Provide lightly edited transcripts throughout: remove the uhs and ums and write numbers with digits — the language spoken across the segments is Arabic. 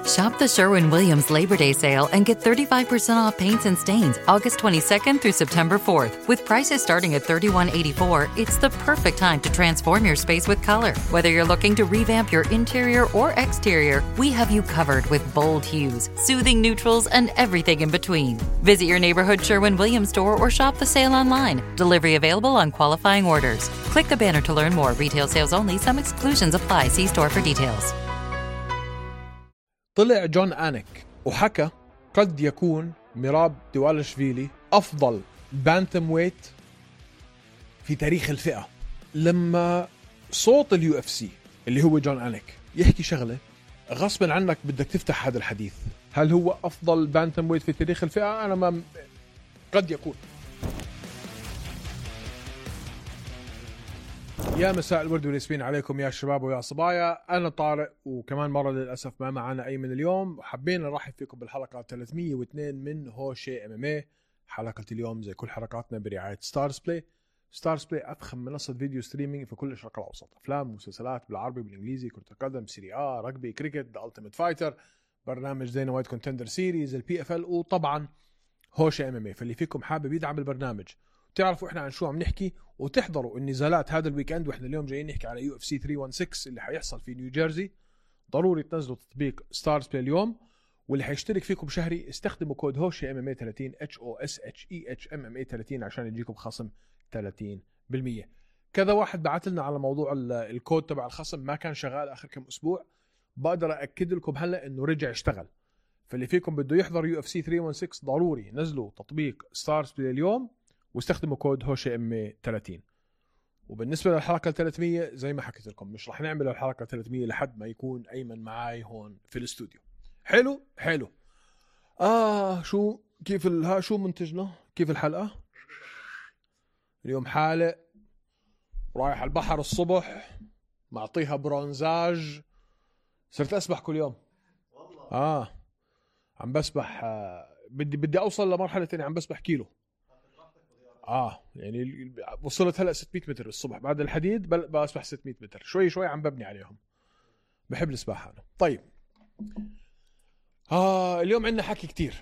Shop the Sherwin-Williams Labor Day sale and get 35% off paints and stains August 22nd through September 4th. With prices starting at $31.84, it's the perfect time to transform your space with color. Whether you're looking to revamp your interior or exterior, we have you covered with bold hues, soothing neutrals, and everything in between. Visit your neighborhood Sherwin-Williams store or shop the sale online. Delivery available on qualifying orders. Click the banner to learn more. Retail sales only. Some exclusions apply. See store for details. طلع جون آنيك وحكى قد يكون ميراب دوالشفيلي أفضل بانتم ويت في تاريخ الفئة. لما صوت اليو اف سي اللي هو جون آنيك يحكي شغلة غصبا عنك بدك تفتح هذا الحديث. هل هو أفضل بانتم ويت في تاريخ الفئة؟ أنا ما قد يكون. يا مساء الورد والياسمين عليكم يا شباب ويا صبايا. أنا طارق، وكمان مرة للأسف ما معنا أي من اليوم. حابين نرحب فيكم بالحلقة 302 من هوشي MMA. حلقة اليوم زي كل حلقاتنا برعاية ستارز بلاي. ستارز بلاي أفخم منصة فيديو ستريمينج في كل الشرق الأوسط، أفلام ومسلسلات بالعربي بالإنجليزي، كرة القدم، سيري آ، رجبي، كريكت، ذا ألتيميت فايتر، برنامج دينا وايت كونتندر سيريز، البي اف ال، وطبعا هوشي MMA. فاللي فيكم حابب يدعم البرنامج تعرفوا احنا عن شو عم نحكي وتحضروا النزالات هذا الويكند، واحنا اليوم جايين نحكي على UFC 316 اللي حيحصل في نيوجيرسي. ضروري تنزلوا تطبيق ستارز بلاي اليوم، واللي حيشترك فيكم شهري استخدموا كود هوشي MMA 30 HOSHEHMMA 30 عشان يجيكم خصم 30%. كذا واحد بعت لنا على موضوع الكود تبع الخصم ما كان شغال اخر كم اسبوع. بقدر اكد لكم هلا انه رجع اشتغل. فاللي فيكم بده يحضر UFC 316 ضروري نزلوا تطبيق ستارز بلاي اليوم واستخدموا كود هوشي ام 30. وبالنسبه للحلقه 300 زي ما حكيت لكم مش رح نعمل الحلقه 300 لحد ما يكون ايمن معاي هون في الاستوديو. حلو. شو كيف شو منتجنا؟ كيف الحلقه اليوم؟ حالق رايح على البحر الصبح، معطيها برونزاج. صرت اسبح كل يوم والله. عم بسبح. بدي اوصل لمرحله اني عم بسبح كيلو. يعني وصلت هلا 600 متر الصبح بعد الحديد، بسبح 600 متر شوي عم ببني عليهم. بحب السباحه انا. طيب اليوم عندنا حكي كتير.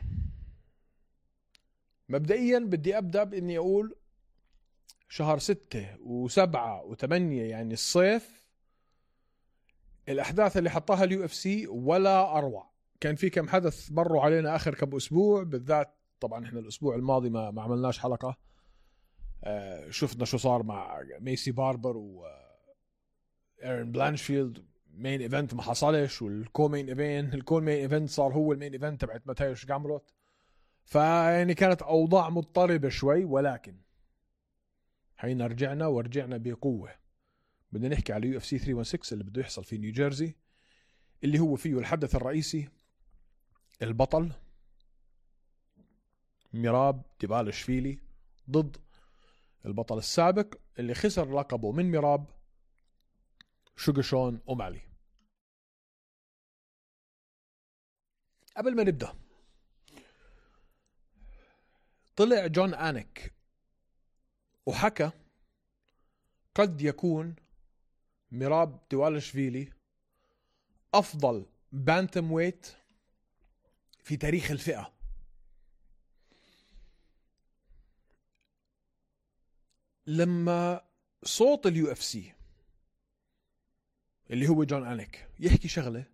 مبدئيا بدي ابدا باني اقول شهر 6 و7 و8 يعني الصيف، الاحداث اللي حطاها اليو اف سي ولا اروع. كان في كم حدث مروا علينا اخر كم اسبوع، بالذات طبعا احنا الاسبوع الماضي ما عملناش حلقه. شفنا شو صار مع ميسي باربر و ايرن بلانشفيلد. مين ايفنت ما حصلش، والكو مين ايفنت صار هو المين ايفنت تبعت ماتايوش جامروت. فيعني كانت اوضاع مضطربه شوي، ولكن حين ورجعنا بقوه. بدنا نحكي على UFC 316 اللي بده يحصل في نيوجيرسي، اللي هو فيه الحدث الرئيسي البطل ميراب ديفالشفيلي ضد البطل السابق اللي خسر لقبه من ميراب، شون أومالي. قبل ما نبدأ، طلع جون آنيك وحكى قد يكون ميراب دوالشفيلي أفضل بانتم ويت في تاريخ الفئة. لما صوت اليو اف سي اللي هو جون آنيك يحكي شغلة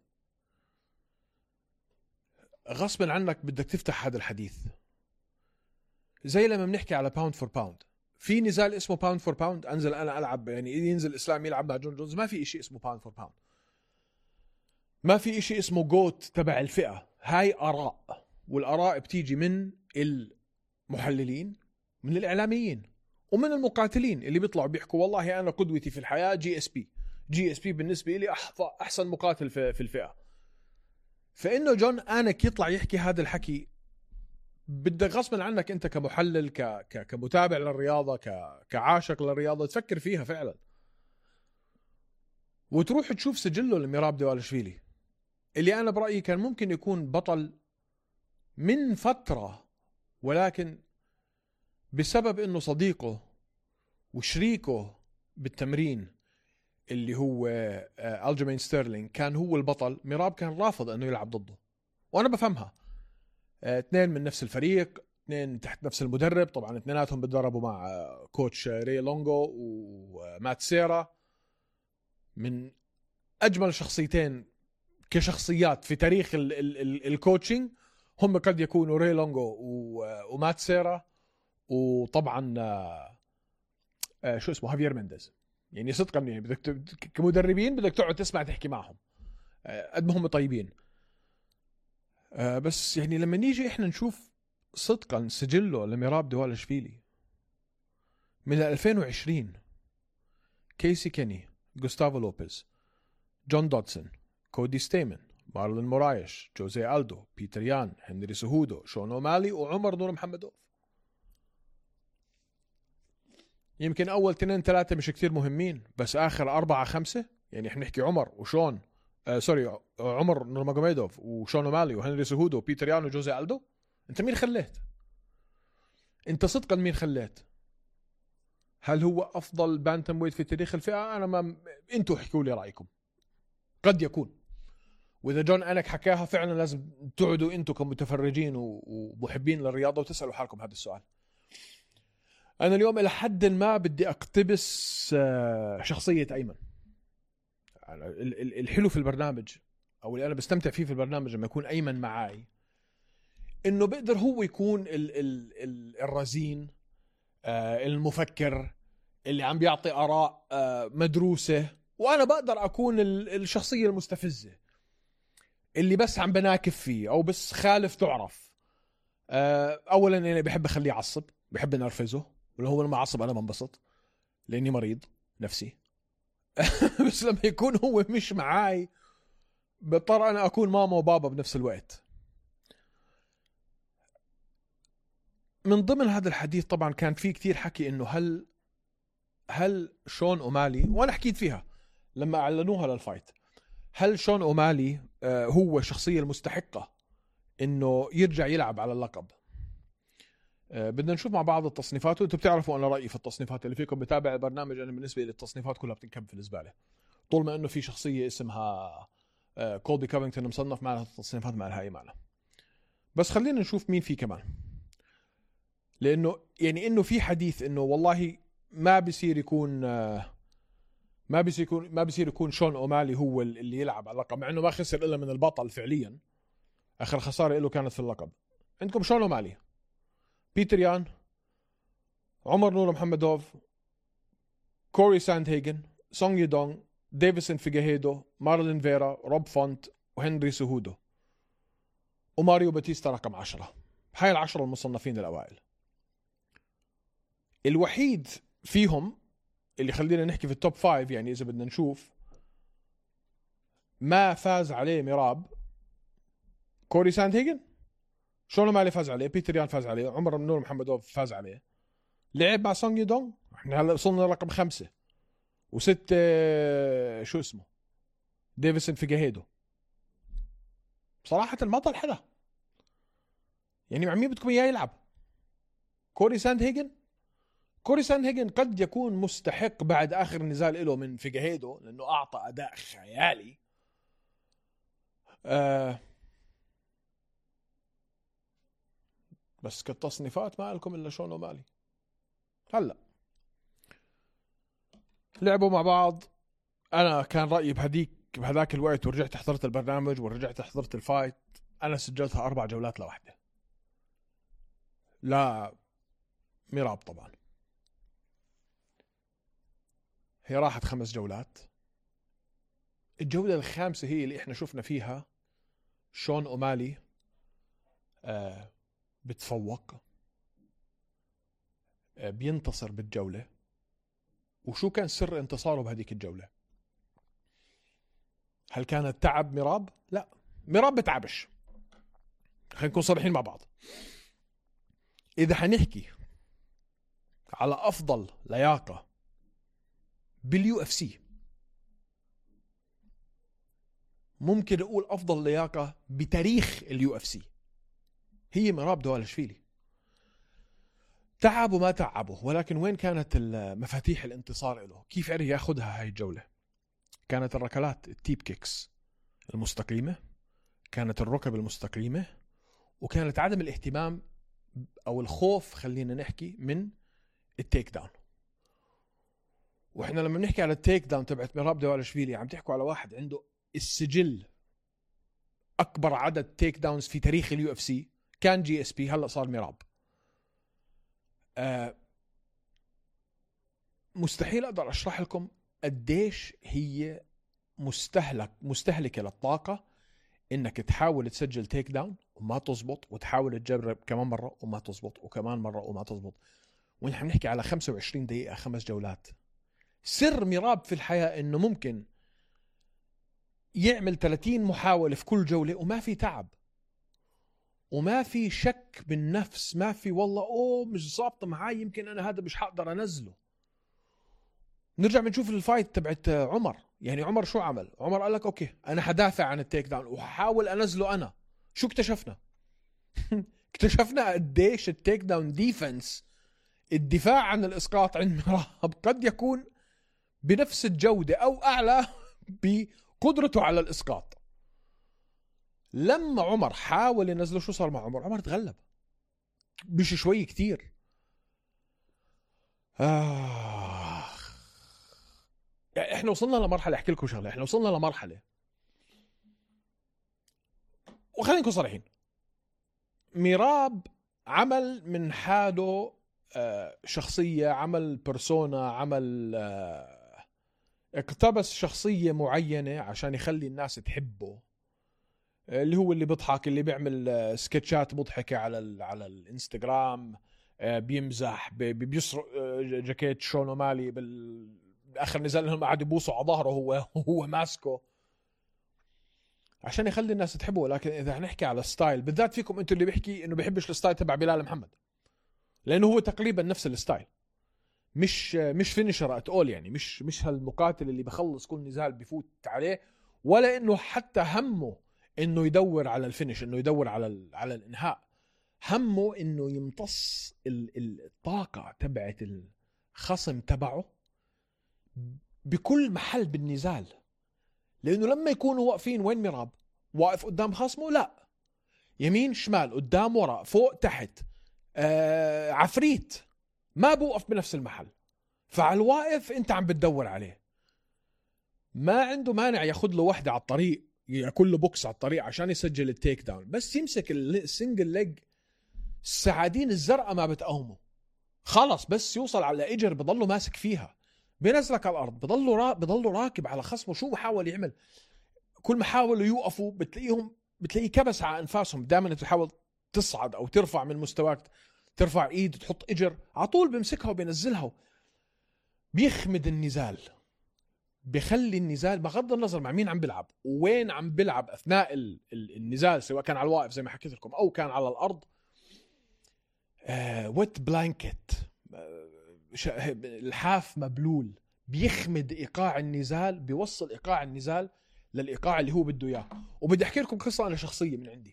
غصبا عنك بدك تفتح هذا الحديث. زي لما بنحكي على باوند فور باوند، في نزال اسمه باوند فور باوند، انزل انا العب، يعني ينزل اسلام يلعب مع جون جونز، ما في اشي اسمه باوند فور باوند، ما في اشي اسمه جوت تبع الفئة. هاي اراء، والاراء بتيجي من المحللين، من الاعلاميين، ومن المقاتلين اللي بيطلعوا بيحكوا والله انا قدوتي في الحياة جي اس بي بالنسبة لي احسن مقاتل في الفئة. فانه جون آنيك يطلع يحكي هذا الحكي، بدك غصبا عنك انت كمحلل كمتابع للرياضة كعاشق للرياضة تفكر فيها فعلا، وتروح تشوف سجله لميراب دوالشفيلي اللي انا برأيي كان ممكن يكون بطل من فترة، ولكن بسبب انه صديقه وشريكه بالتمرين اللي هو ألجيمين ستيرلينج كان هو البطل، ميراب كان رافض انه يلعب ضده، وانا بفهمها. اثنين من نفس الفريق، اثنين تحت نفس المدرب، طبعا اثنيناتهم بتدربوا مع كوتش ري لونغو ومات سيرا، من اجمل شخصيتين كشخصيات في تاريخ الكوتشنج هم قد يكونوا ري لونغو ومات سيرا، وطبعا شو اسمه هافير مينديز. يعني صدقا يعني بدك كمدربين بدك تقعد تسمع تحكي معهم قد ما هم طيبين. بس يعني لما نيجي احنا نشوف صدقا سجله لميراب دوالشفيلي من 2020، كيسي كيني، غوستافو لوبيز، جون دودسون، كودي ستيمن، مارلين مورايش، جوزي ألدو، بيتر يان، هنري سهودو، شون أومالي، وعمر نور محمدوف. يمكن أول 2-3 مش كتير مهمين، بس آخر 4-5 يعني احنا نحكي عمر وشون عمر نورماجوميدوف وشون أومالي وهنري سهودو وبيتر يان وجوزي ألدو. انت مين خليت؟ انت صدقا مين خليت؟ هل هو أفضل بانتم ويت في تاريخ الفئة؟ أنا ما انتوا احكوا لي رأيكم. قد يكون، وإذا جون أنك حكاها فعلا لازم تقعدوا انتوا كمتفرجين ومحبين للرياضة وتسألوا حالكم هذا السؤال. أنا اليوم إلى حد ما بدي أقتبس شخصية أيمن. الحلو في البرنامج أو اللي أنا بستمتع فيه في البرنامج لما يكون أيمن معاي، إنه بقدر هو يكون الرزين، المفكر اللي عم بيعطي آراء مدروسة، وأنا بقدر أكون الشخصية المستفزة اللي بس عم بناكف فيه أو بس خالف تعرف. أولا أنا بحب أخليه يعصب، بحب نرفزه، ولو هو لما عصب أنا بنبسط لأني مريض نفسي. بس لما يكون هو مش معاي بضطر أنا أكون ماما وبابا بنفس الوقت. من ضمن هذا الحديث طبعا كان في كتير حكي إنه هل شون أومالي، وأنا حكيت فيها لما أعلنوها للفايت، هل شون أومالي هو الشخصية المستحقة إنه يرجع يلعب على اللقب؟ بدنا نشوف مع بعض التصنيفات، وانتم بتعرفوا انا رايي في التصنيفات. اللي فيكم بتابع البرنامج انا بالنسبه لي التصنيفات كلها بتنكب في الزباله، طول ما انه في شخصيه اسمها كولبي كوفينغتون مصنف معنا التصنيفات ما لها اي معنى. بس خلينا نشوف مين في كمان، لانه يعني انه في حديث انه والله ما بيصير يكون شون أومالي هو اللي يلعب على اللقب، مع انه ما خسر الا من البطل فعليا. اخر خساره له كانت في اللقب. عندكم شون أومالي، بيتر يان، عمر نور محمدوف، كوري ساندهيجن، سونغ يدونغ، ديفيسون فيجاهيدو، مارلين فيرا، روب فونت، وهنري سهودو، وماريو باتيستا رقم 10. هاي 10 المصنفين الأوائل. الوحيد فيهم اللي خلينا نحكي في التوب 5، يعني إذا بدنا نشوف ما فاز عليه ميراب، كوري ساندهيجن، شون أومالي فاز عليه، بيتر يان فاز عليه، عمر نور محمدوف فاز عليه، لعب مع سونغ يدونغ. احنا هلا وصلنا رقم 5 و6 شو اسمه ديفيسون فيجاهيدو. بصراحة ما طال حدا، يعني مع مين بدكم اياه يلعب؟ كوري ساندهيجن قد يكون مستحق بعد اخر نزال له من فيجاهيدو لانه اعطى اداء خيالي. بس كالتصنيفات ما لكم الا شون أومالي. هلا لعبوا مع بعض. انا كان رايي بهذاك الوقت، ورجعت حضرت البرنامج ورجعت حضرت الفايت، انا سجلتها 4 جولات لوحده. لا ميراب طبعا هي راحت 5 جولات. الجولة الخامسة هي اللي احنا شفنا فيها شون أومالي بتفوق، بينتصر بالجولة. وشو كان سر انتصاره بهذيك الجولة؟ هل كانت تعب ميراب؟ لا، ميراب بتعبش، خلينا نكون صريحين مع بعض. إذا حنحكي على أفضل لياقة باليو اف سي، ممكن أقول أفضل لياقة بتاريخ اليو اف سي هي ميراب دوالشفيلي. تعبوا ما تعبوا، ولكن وين كانت مفاتيح الانتصار له؟ كيف عرف ياخدها هاي الجولة؟ كانت الركلات التيب كيكس المستقيمة، كانت الركب المستقيمة، وكانت عدم الاهتمام أو الخوف خلينا نحكي من التيك داون. وإحنا لما بنحكي على التيك داون تبعت ميراب دوالشفيلي عم تحكوا على واحد عنده السجل أكبر عدد تيك داونز في تاريخ اليو اف سي، كان جي اس بي، هلأ صار ميراب. مستحيل أقدر أشرح لكم قديش هي مستهلكة للطاقة إنك تحاول تسجل تيك داون وما تزبط، وتحاول تجرب كمان مرة وما تزبط، وكمان مرة وما تزبط، ونحن نحكي على 25 دقيقة 5 جولات. سر ميراب في الحياة إنه ممكن يعمل 30 محاولة في كل جولة وما في تعب وما في شك بالنفس، ما في والله مش ظابطة معاي يمكن أنا هذا مش حقدر أنزله. نرجع بنشوف الفايت تبعت عمر. يعني عمر شو عمل؟ عمر قال لك أوكي أنا حدافع عن التيك داون وحاول أنزله أنا. شو اكتشفنا؟ اكتشفنا قديش التيك داون ديفنس، الدفاع عن الإسقاط عند ميراب قد يكون بنفس الجودة أو أعلى بقدرته على الإسقاط. لما عمر حاول ينزله شو صار مع عمر؟ عمر تغلب مش شوي كتير. يعني احنا وصلنا لمرحلة، احكي لكم شغلة، احنا وصلنا لمرحلة، وخلينا نكون صريحين، ميراب عمل من حاله شخصية، عمل بيرسونا، عمل اقتبس شخصية معينة عشان يخلي الناس تحبه، اللي هو اللي بيضحك، اللي بيعمل سكتشات مضحكة على الانستغرام، بيمزح، بيسرق جاكيت شون ومالي بالآخر نزل لهم قاعد يبوسوا على ظهره هو ماسكه عشان يخلي الناس تحبه. لكن إذا هنحكي على ستايل، بالذات فيكم أنتوا اللي بيحكي إنه بيحبش الستايل تبع بلال محمد، لأنه هو تقريبا نفس الستايل، مش فينيشر اتقول، يعني مش هالمقاتل اللي بخلص كل نزال بيفوت عليه، ولا إنه حتى همه إنه يدور على الفينش، إنه يدور على الإنهاء. همه إنه يمتص الطاقة تبعت الخصم تبعه بكل محل بالنزال. لأنه لما يكونوا واقفين، وين ميراب واقف قدام خصمه؟ لا، يمين شمال قدام وراء فوق تحت، عفريت، ما بوقف بنفس المحل. فعلى الواقف انت عم بتدور عليه، ما عنده مانع ياخد له واحدة على الطريق، ياكل له بوكس على الطريق عشان يسجل التيك داون، بس يمسك السنجل ليج السعادين الزرقاء ما بتقومه خلص، بس يوصل على اجر بضله ماسك فيها، بينزلك على الارض، بضله راكب على خصمه. شو بحاول يعمل؟ كل ما حاولوا يوقفوا بتلاقيه كبس على انفاسهم. دائما تحاول تصعد او ترفع من مستواك، ترفع ايد تحط اجر، على طول بيمسكها وبينزلها، بيخمد النزال، بيخلي النزال بغض النظر مع مين عم بلعب وين عم بلعب اثناء النزال، سواء كان على الواقف زي ما حكيت لكم او كان على الارض. ويت بلانكت، الحاف مبلول، بيخمد ايقاع النزال، بيوصل ايقاع النزال للايقاع اللي هو بده اياه. وبدي احكي لكم قصه انا شخصيه من عندي،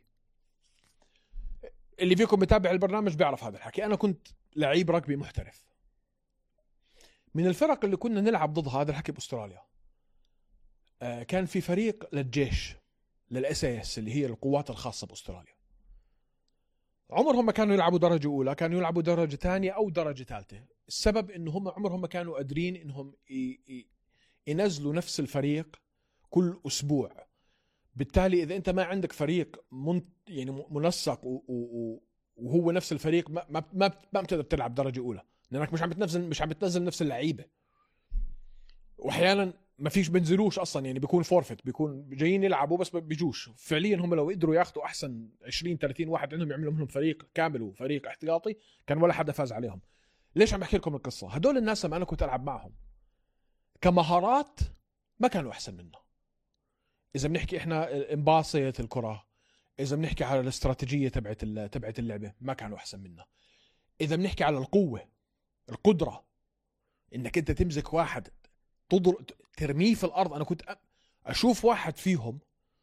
اللي فيكم بتابع البرنامج بيعرف هذا الحكي. انا كنت لعيب رugby محترف، من الفرق اللي كنا نلعب ضدها هذا الحكي باستراليا. كان في فريق للجيش، للSAS اللي هي القوات الخاصه باستراليا. عمرهم ما كانوا يلعبوا درجه اولى، كانوا يلعبوا درجه ثانيه او درجه ثالثه. السبب انه هم عمرهم ما كانوا قادرين انهم ينزلوا نفس الفريق كل اسبوع. بالتالي اذا انت ما عندك فريق يعني منسق وهو نفس الفريق، ما بتقدر تلعب درجه اولى، لانك مش عم بتنزل نفس اللعيبه. واحيانا ما فيش بنزلوش اصلا، يعني بيكون فورفت، بيكون جايين يلعبوا بس بيجوش. فعليا هم لو قدروا ياخذوا احسن 20-30 واحد عندهم يعملوا منهم فريق كامل وفريق احتياطي، كان ولا حدا فاز عليهم. ليش عم بحكي لكم القصه؟ هدول الناس لما انا كنت العب معهم كمهارات ما كانوا احسن منا. اذا بنحكي احنا انباصيه الكره، اذا بنحكي على الاستراتيجيه تبعت اللعبه، ما كانوا احسن منا. اذا بنحكي على القوه، القدره انك انت تمسك واحد ترميه في الارض، انا كنت اشوف واحد فيهم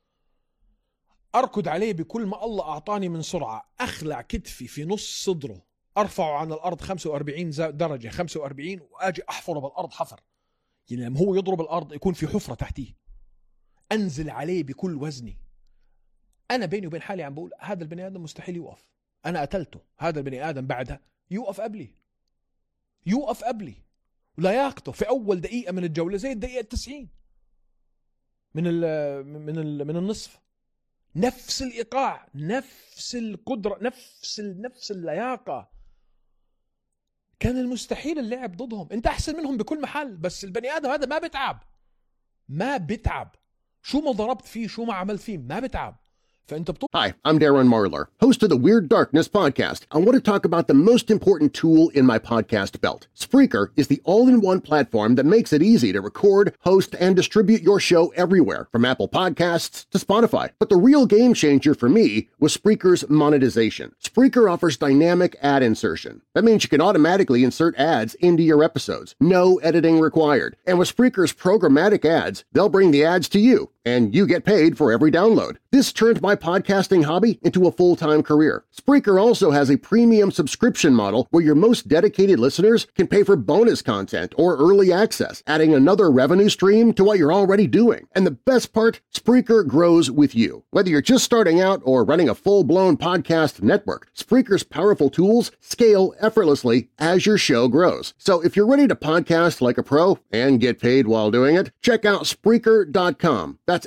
اركض عليه بكل ما الله اعطاني من سرعه، اخلع كتفي في نص صدره، ارفعه عن الارض 45 درجه 45 واجي احفره بالارض حفر. يعني لما هو يضرب الارض يكون في حفره تحتيه، انزل عليه بكل وزني. انا بيني وبين حالي عم بقول هذا البني ادم مستحيل يوقف، انا قتلته، هذا البني ادم بعدها يوقف قبلي ولياقته في اول دقيقه من الجوله زي الدقيقه 90 من النصف. نفس الايقاع، نفس القدره، نفس اللياقه. كان المستحيل اللعب ضدهم. انت احسن منهم بكل محل، بس البني ادم هذا ما بتعب شو ما ضربت فيه، شو ما عملت فيه، ما بتعب. Hi, I'm Darren Marlar, host of the Weird Darkness podcast. I want to talk about the most important tool in my podcast belt. Spreaker is the all-in-one platform that makes it easy to record, host, and distribute your show everywhere, from Apple Podcasts to Spotify. But the real game changer for me was Spreaker's monetization. Spreaker offers dynamic ad insertion. That means you can automatically insert ads into your episodes. No editing required. And with Spreaker's programmatic ads, they'll bring the ads to you, and you get paid for every download. This turned my podcasting hobby into a full-time career. Spreaker also has a premium subscription model where your most dedicated listeners can pay for bonus content or early access, adding another revenue stream to what you're already doing. And the best part, Spreaker grows with you. Whether you're just starting out or running a full-blown podcast network, Spreaker's powerful tools scale effortlessly as your show grows. So if you're ready to podcast like a pro and get paid while doing it, check out Spreaker.com. That's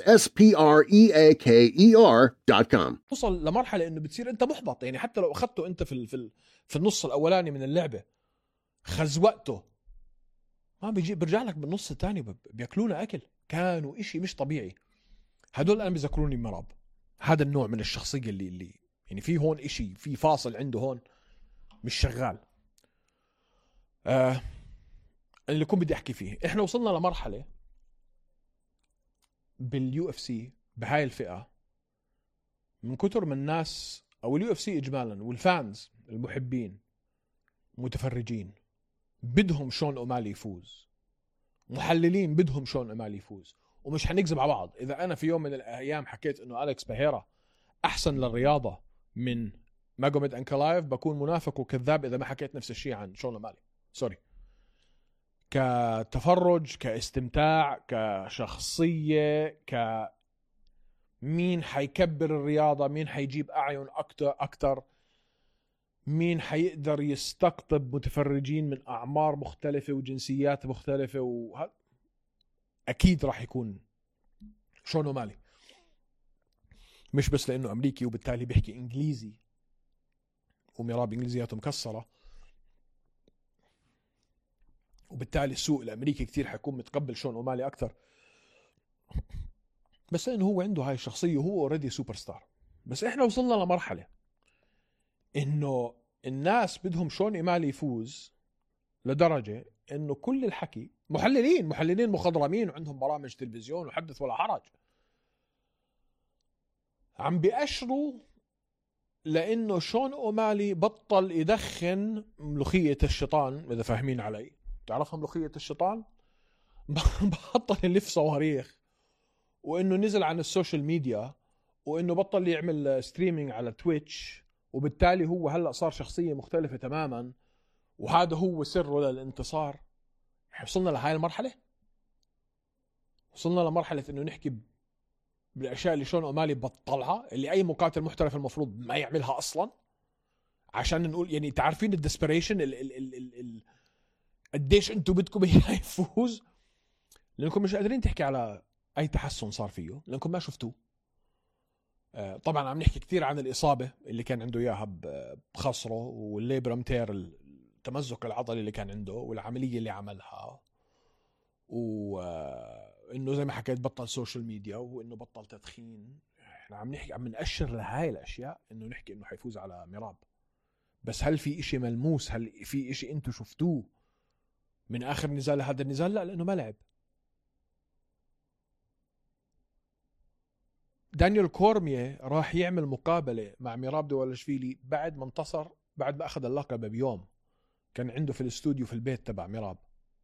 SPREAKER.com. توصل لمرحله انه بتصير انت محبط. يعني حتى لو اخذته انت في النص الاولاني من اللعبه، خزوقته، ما برجع لك بالنص الثاني بياكلونا اكل. كانوا إشي مش طبيعي. هدول انا بذكروني مراب. هذا النوع من الشخصيه اللي يعني في هون إشي، في فاصل عنده هون مش شغال. اللي كنت بدي احكي فيه، احنا وصلنا لمرحله باليو اف سي بهاي الفئه، من كتر من الناس او اليو اف سي اجمالا والفانز المحبين متفرجين بدهم شون اومالي يفوز، محللين بدهم شون اومالي يفوز. ومش هنكذب على بعض، اذا انا في يوم من الايام حكيت انه أليكس بيهيرا احسن للرياضه من ماجوميد انكلايف، بكون منافق وكذاب اذا ما حكيت نفس الشيء عن شون اومالي. سوري. كتفرج، كاستمتاع، كشخصيه، مين حيكبر الرياضة، مين حيجيب أعين أكتر، مين حيقدر يستقطب متفرجين من أعمار مختلفة وجنسيات مختلفة، أكيد راح يكون شون أومالي. مش بس لأنه أمريكي وبالتالي بيحكي إنجليزي وميراب إنجليزياته مكسرة، وبالتالي السوق الأمريكي كتير حيكون متقبل شون أومالي أكتر، بس لأنه هو عنده هاي الشخصية وهو اوريدي سوبر ستار. بس إحنا وصلنا لمرحلة إنه الناس بدهم شون أومالي يفوز لدرجة إنه كل الحكي محللين مخضرمين وعندهم برامج تلفزيون وحدث ولا حرج، عم بيأشروا لأنه شون أومالي بطل يدخن ملوخية الشيطان. إذا فاهمين علي، تعرفها ملوخية الشيطان؟ بطل يلف صواريخ، وإنه نزل عن السوشيال ميديا، وإنه بطل يعمل ستريمينج على تويتش، وبالتالي هو هلأ صار شخصية مختلفة تماما، وهذا هو سره للانتصار. وصلنا لهاي المرحلة، وصلنا لمرحلة إنه نحكي بالأشياء اللي شون أومالي بطلها، اللي أي مقاتل محترف المفروض ما يعملها أصلا، عشان نقول يعني تعرفين الديسبريشن قديش أنتوا بدكم إياه يفوز، لأنكم مش قادرين تحكي على أي تحسن صار فيه لأنكم ما شفتوه. طبعا عم نحكي كتير عن الإصابة اللي كان عنده إياها بخصره، والليبرامتير التمزق العضلي اللي كان عنده، والعملية اللي عملها، وإنه زي ما حكيت بطل سوشيال ميديا، وإنه بطل تدخين. إحنا عم نحكي، عم نأشر لهاي الأشياء إنه نحكي إنه حيفوز على ميراب. بس هل في إشي ملموس؟ هل في إشي أنتوا شفتوه من آخر نزال هذا النزال؟ لا، لأنه ما لعب. دانيال كورميه راح يعمل مقابلة مع ميراب دوالشفيلي بعد ما انتصر، بعد ما أخذ اللقب بيوم. كان عنده في الاستوديو في البيت تبع ميراب،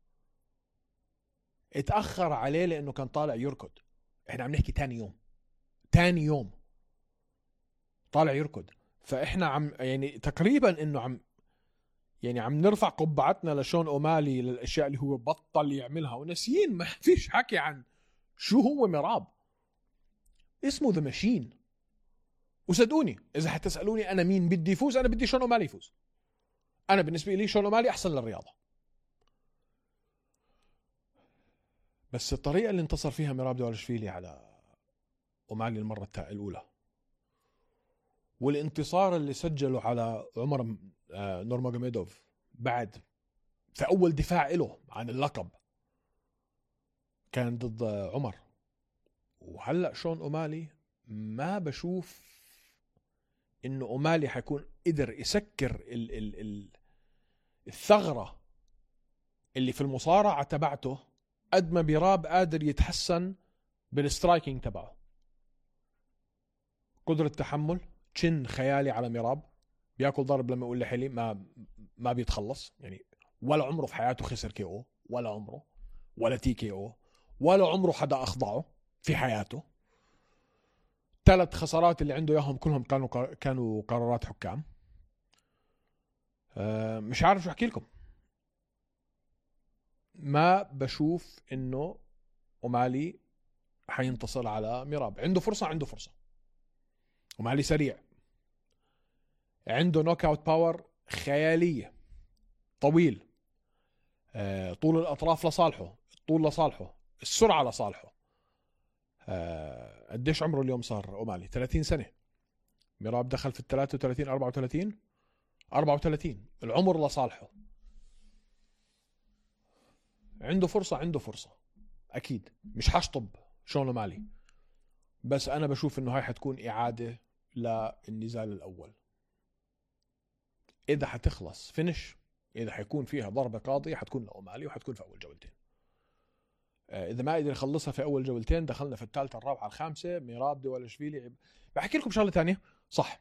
اتأخر عليه لأنه كان طالع يركض. احنا عم نحكي تاني يوم طالع يركض. فاحنا عم يعني تقريبا انه عم يعني عم نرفع قبعتنا لشون أومالي للأشياء اللي هو بطل يعملها ونسيين ما فيش حكي عن شو هو ميراب. اسمه ذا ماشين. وصدقوني إذا حتسألوني أنا مين بدي يفوز، أنا بدي شون أومالي يفوز. أنا بالنسبة لي شون أومالي أحسن للرياضة. بس الطريقة اللي انتصر فيها ميراب دوالشفيلي على أومالي المرة الأولى، والانتصار اللي سجله على عمر نورماجوميدوف بعد في أول دفاع له عن اللقب كان ضد عمر. وهلأ شون أومالي ما بشوف إنه أومالي حيكون قدر يسكر الثغرة اللي في المصارعة تبعته قد ما ميراب قادر يتحسن بالسترايكينج تبعه. قدرة تحمل تشن خيالي على ميراب، بياكل ضرب لما يقول لحلي ما بيتخلص. يعني ولا عمره في حياته خسر كي او، ولا عمره ولا تي كي او، ولا عمره حدا أخضعه في حياته. 3 خسارات اللي عنده ياهم كلهم كانوا قرارات حكام. مش عارف شو احكي لكم. ما بشوف انه أومالي حينتصر على ميراب. عنده فرصة. أومالي سريع، عنده نوك اوت باور خيالية، طويل، طول الأطراف لصالحه، الطول لصالحه، السرعة لصالحه. قديش عمره اليوم صار أومالي؟ 30 سنة. ميراب دخل في 33 34. العمر لصالحه. عنده فرصة أكيد. مش حشطب شون أومالي، بس أنا بشوف إنه هاي حتكون إعادة للنزال الأول. إذا حتخلص فينش، إذا حيكون فيها ضربة قاضية حتكون لأومالي وحتكون في أول جولتين. إذا ما قدر يخلصها في أول جولتين دخلنا في الثالثة الرابعة الخامسة. ميراب دوالشفيلي. بحكي لكم شغلة تانية صح.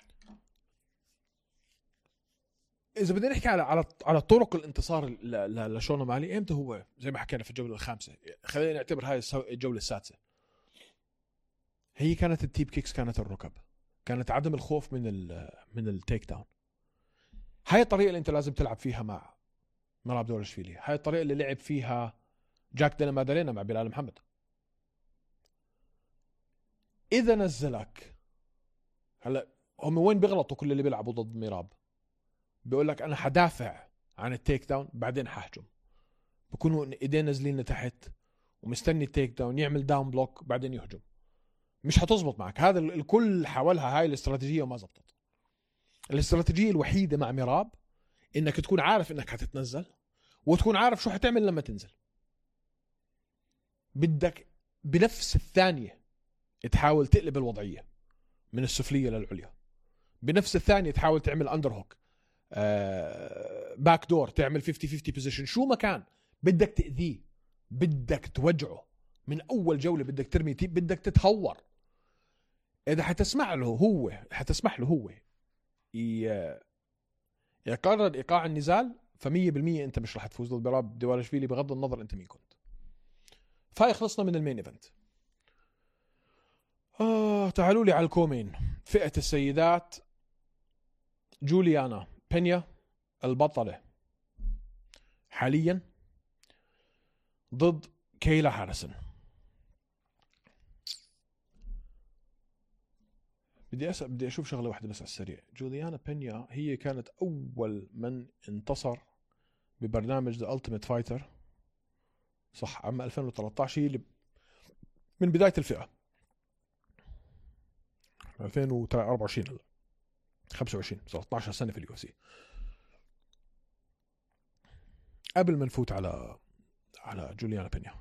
إذا بدنا نحكي على طرق الانتصار لشون أومالي، إمتى هو زي ما حكينا في الجولة الخامسة، خلينا نعتبر هاي الجولة السادسة. هي كانت التيب كيكس، كانت الركب، كانت عدم الخوف من التيك داون. هاي الطريقة اللي أنت لازم تلعب فيها مع ميراب دوالشفيلي. هاي الطريقة اللي لعب فيها جاك ديلا مادالينا مع بلال محمد. إذا نزلك هلا، هم وين بيغلطوا كل اللي بيلعبوا ضد ميراب؟ بيقول لك أنا حدافع عن التيك داون بعدين حهجم. بكونوا إيدين نازلين لتحت ومستني التيك داون، يعمل داون بلوك بعدين يهجم. مش هتزبط معك. هذا الكل حاولها هاي الاستراتيجية وما زبطت. الاستراتيجية الوحيدة مع ميراب إنك تكون عارف إنك هتتنزل وتكون عارف شو هتعمل لما تنزل. بدك بنفس الثانية تحاول تقلب الوضعية من السفلية للعليا، بنفس الثانية تحاول تعمل أندر هوك، باك دور، تعمل 50-50 بوزيشن. شو مكان بدك تأذيه، بدك توجعه من أول جولة، بدك ترمي بدك تتهور. إذا حتسمح له هو يقرر إيقاع النزال، ف100% أنت مش رح تفوز ضد ميراب دوالشفيلي بغض النظر أنت مين كنت. فاي خلصنا من المين إيفنت. تعالوا لي على الكومين. فئة السيدات، جوليانا بينيا البطلة حاليا ضد كيلا هاريسون. بدي أشوف شغلة واحدة بس على السريع. جوليانا بينيا هي كانت أول من انتصر ببرنامج The Ultimate Fighter، صح، عام 2013. هي اللي من بداية الفئة 2024 25 صار 12 سنة في اليو سي. قبل ما نفوت على جوليانا بينيا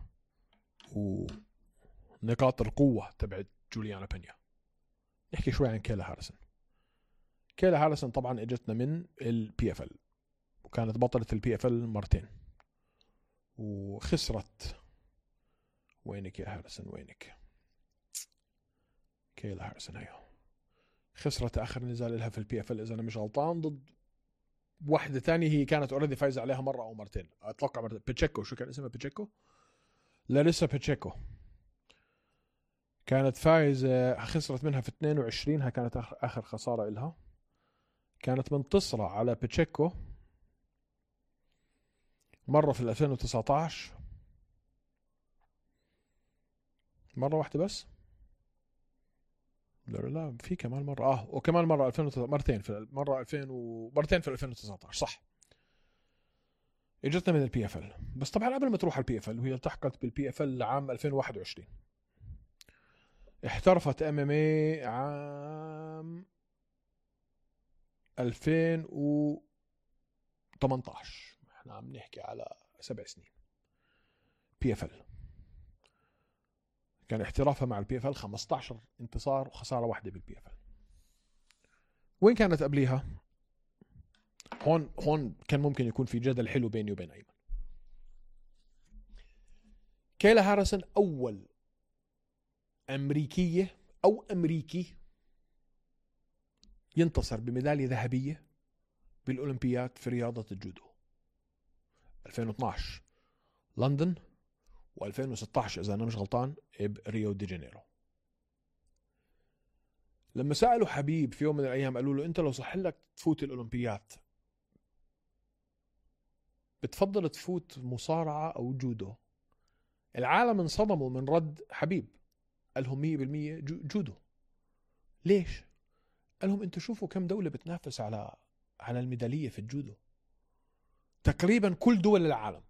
ونقاط القوة تبعت جوليانا بينيا، نحكي شوي عن كيلا هاريسون. كيلا هاريسون طبعا اجتنا من البي اف ال، وكانت بطلة البي اف ال مرتين وخسرت. وينك يا هاريسون وينك؟ كيلا هاريسون هي خسرت اخر نزال لها في البي اف ال اذا انا مش غلطان ضد واحدة تانية هي كانت اوريدي فايزة عليها مرة او مرتين، اتوقع مرتين. بيتشيكو، شو كان اسمها؟ بيتشيكو، لاريسا بيتشيكو. كانت فايزة، خسرت منها في 22. ها كانت اخر خسارة لها. كانت منتصرة على بيتشيكو مرة في 2019 مرة واحدة بس. لا في كمان مرة وكمان مرة 2000 مرتين في مرة 2000 ومرتين في 2019 صح. اجتنا من البي اف ال. بس طبعا قبل ما تروح على البي اف ال وهي التحقت بالبي اف ال عام 2021. احترفت ام ام اي عام 2018. احنا عم نحكي على 7 سنين. بي اف ال كان احترافها مع البي اف ال 15 انتصار وخسارة واحدة بالبي اف ال. وين كانت قبليها؟ هون كان ممكن يكون في جدل حلو بيني وبين أيمن. كيلا هاريسون أول أمريكية أو أمريكي ينتصر بميدالية ذهبية بالأولمبياد في رياضة الجودو. 2012 لندن، و2016 إذا أنا مش غلطان بريو دي جانيرو. لما سألوا حبيب في يوم من الأيام قالوا له أنت لو صح لك تفوت الأولمبياد بتفضل تفوت مصارعة أو جودو؟ العالم انصدموا من رد حبيب. قالهم 100% جودو. ليش؟ قالهم انتوا شوفوا كم دولة بتنافس على الميدالية في الجودو. تقريبا كل دول العالم.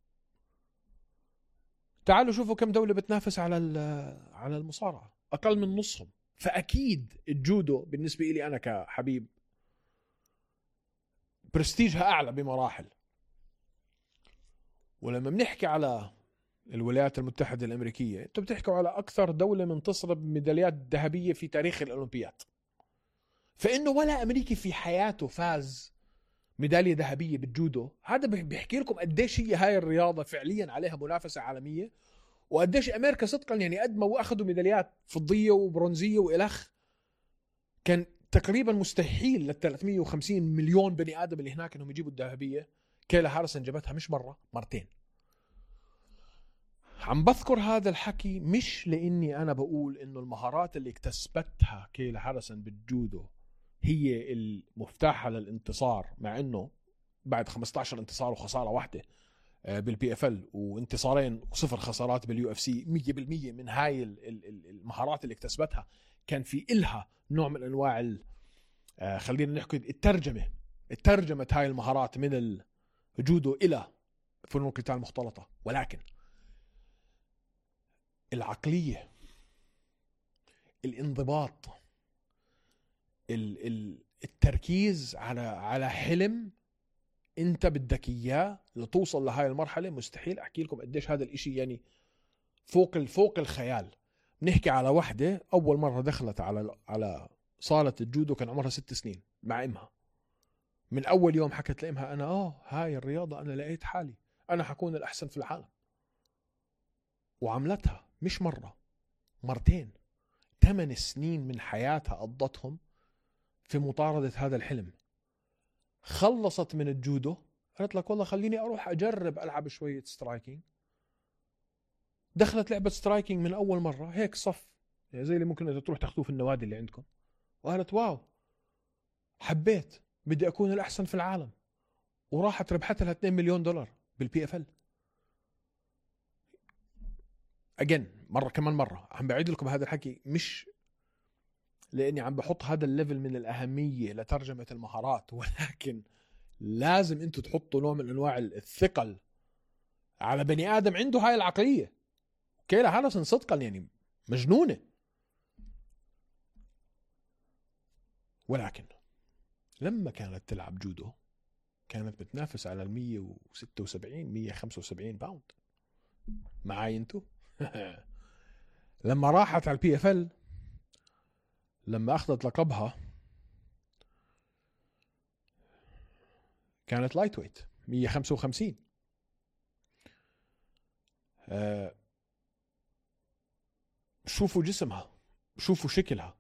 تعالوا شوفوا كم دولة بتنافس على المصارعة، أقل من نصهم. فأكيد الجودو بالنسبة لي أنا كحبيب برستيجها أعلى بمراحل. ولما بنحكي على الولايات المتحدة الأمريكية انتوا بتحكوا على أكثر دولة منتصرة بميداليات ذهبية في تاريخ الأولمبياد. فإنه ولا أمريكي في حياته فاز ميدالية ذهبية بالجودو. هذا بيحكي لكم قديش هي هاي الرياضة فعليا عليها منافسة عالمية، وقديش أمريكا صدقا يعني قد ما وأخذوا ميداليات فضية وبرونزية وإلخ كان تقريبا مستحيل لل 350 مليون بني آدم اللي هناك إنهم يجيبوا الذهبية. كيلا هاريسون جابتها مش مرة، مرتين. عم بذكر هذا الحكي مش لاني انا بقول انه المهارات اللي اكتسبتها كيلا هاريسون بالجودو هي المفتاحة للانتصار، مع انه بعد 15 انتصار وخسارة واحدة بالبي اف ال وانتصارين وصفر خسارات باليو اف سي، 100% من هاي المهارات اللي اكتسبتها كان في إلها نوع من انواع خلينا نحكي الترجمة هاي المهارات من الجودو الى فنون القتال المختلطة. ولكن العقلية، الانضباط، التركيز على حلم انت بدك اياه لتوصل لهاي المرحلة، مستحيل احكي لكم قديش هذا الاشي يعني فوق الخيال. بنحكي على واحدة اول مرة دخلت على صالة الجودو كان عمرها 6 سنين مع امها. من اول يوم حكت لامها انا هاي الرياضة انا لقيت حالي، انا حكون الاحسن في العالم. وعملتها مش مرة، مرتين. 8 سنين من حياتها قضتهم في مطاردة هذا الحلم. خلصت من الجودو قالت لك والله خليني أروح أجرب ألعب شوية سترايكينج. دخلت لعبة سترايكينج من أول مرة هيك صف يعني زي اللي ممكن أنت تروح تاخذوه في النوادي اللي عندكم، وقالت واو حبيت، بدي أكون الأحسن في العالم. وراحت ربحت لها $2 مليون بالبي اف ال. مرة كمان مرة عم بعيد لكم هذا الحكي مش لأني عم بحط هذا الليفل من الأهمية لترجمة المهارات، ولكن لازم أنتوا تحطوا نوع من أنواع الثقل على بني آدم عنده هاي العقلية. كيلا هاريسون صدقا يعني مجنونة. ولكن لما كانت تلعب جودو كانت بتنافس على 176 175 باوند. معاي انتو؟ لما راحت على البي اف ال لما اخذت لقبها كانت لايت ويت 155. شوفوا جسمها، شوفوا شكلها.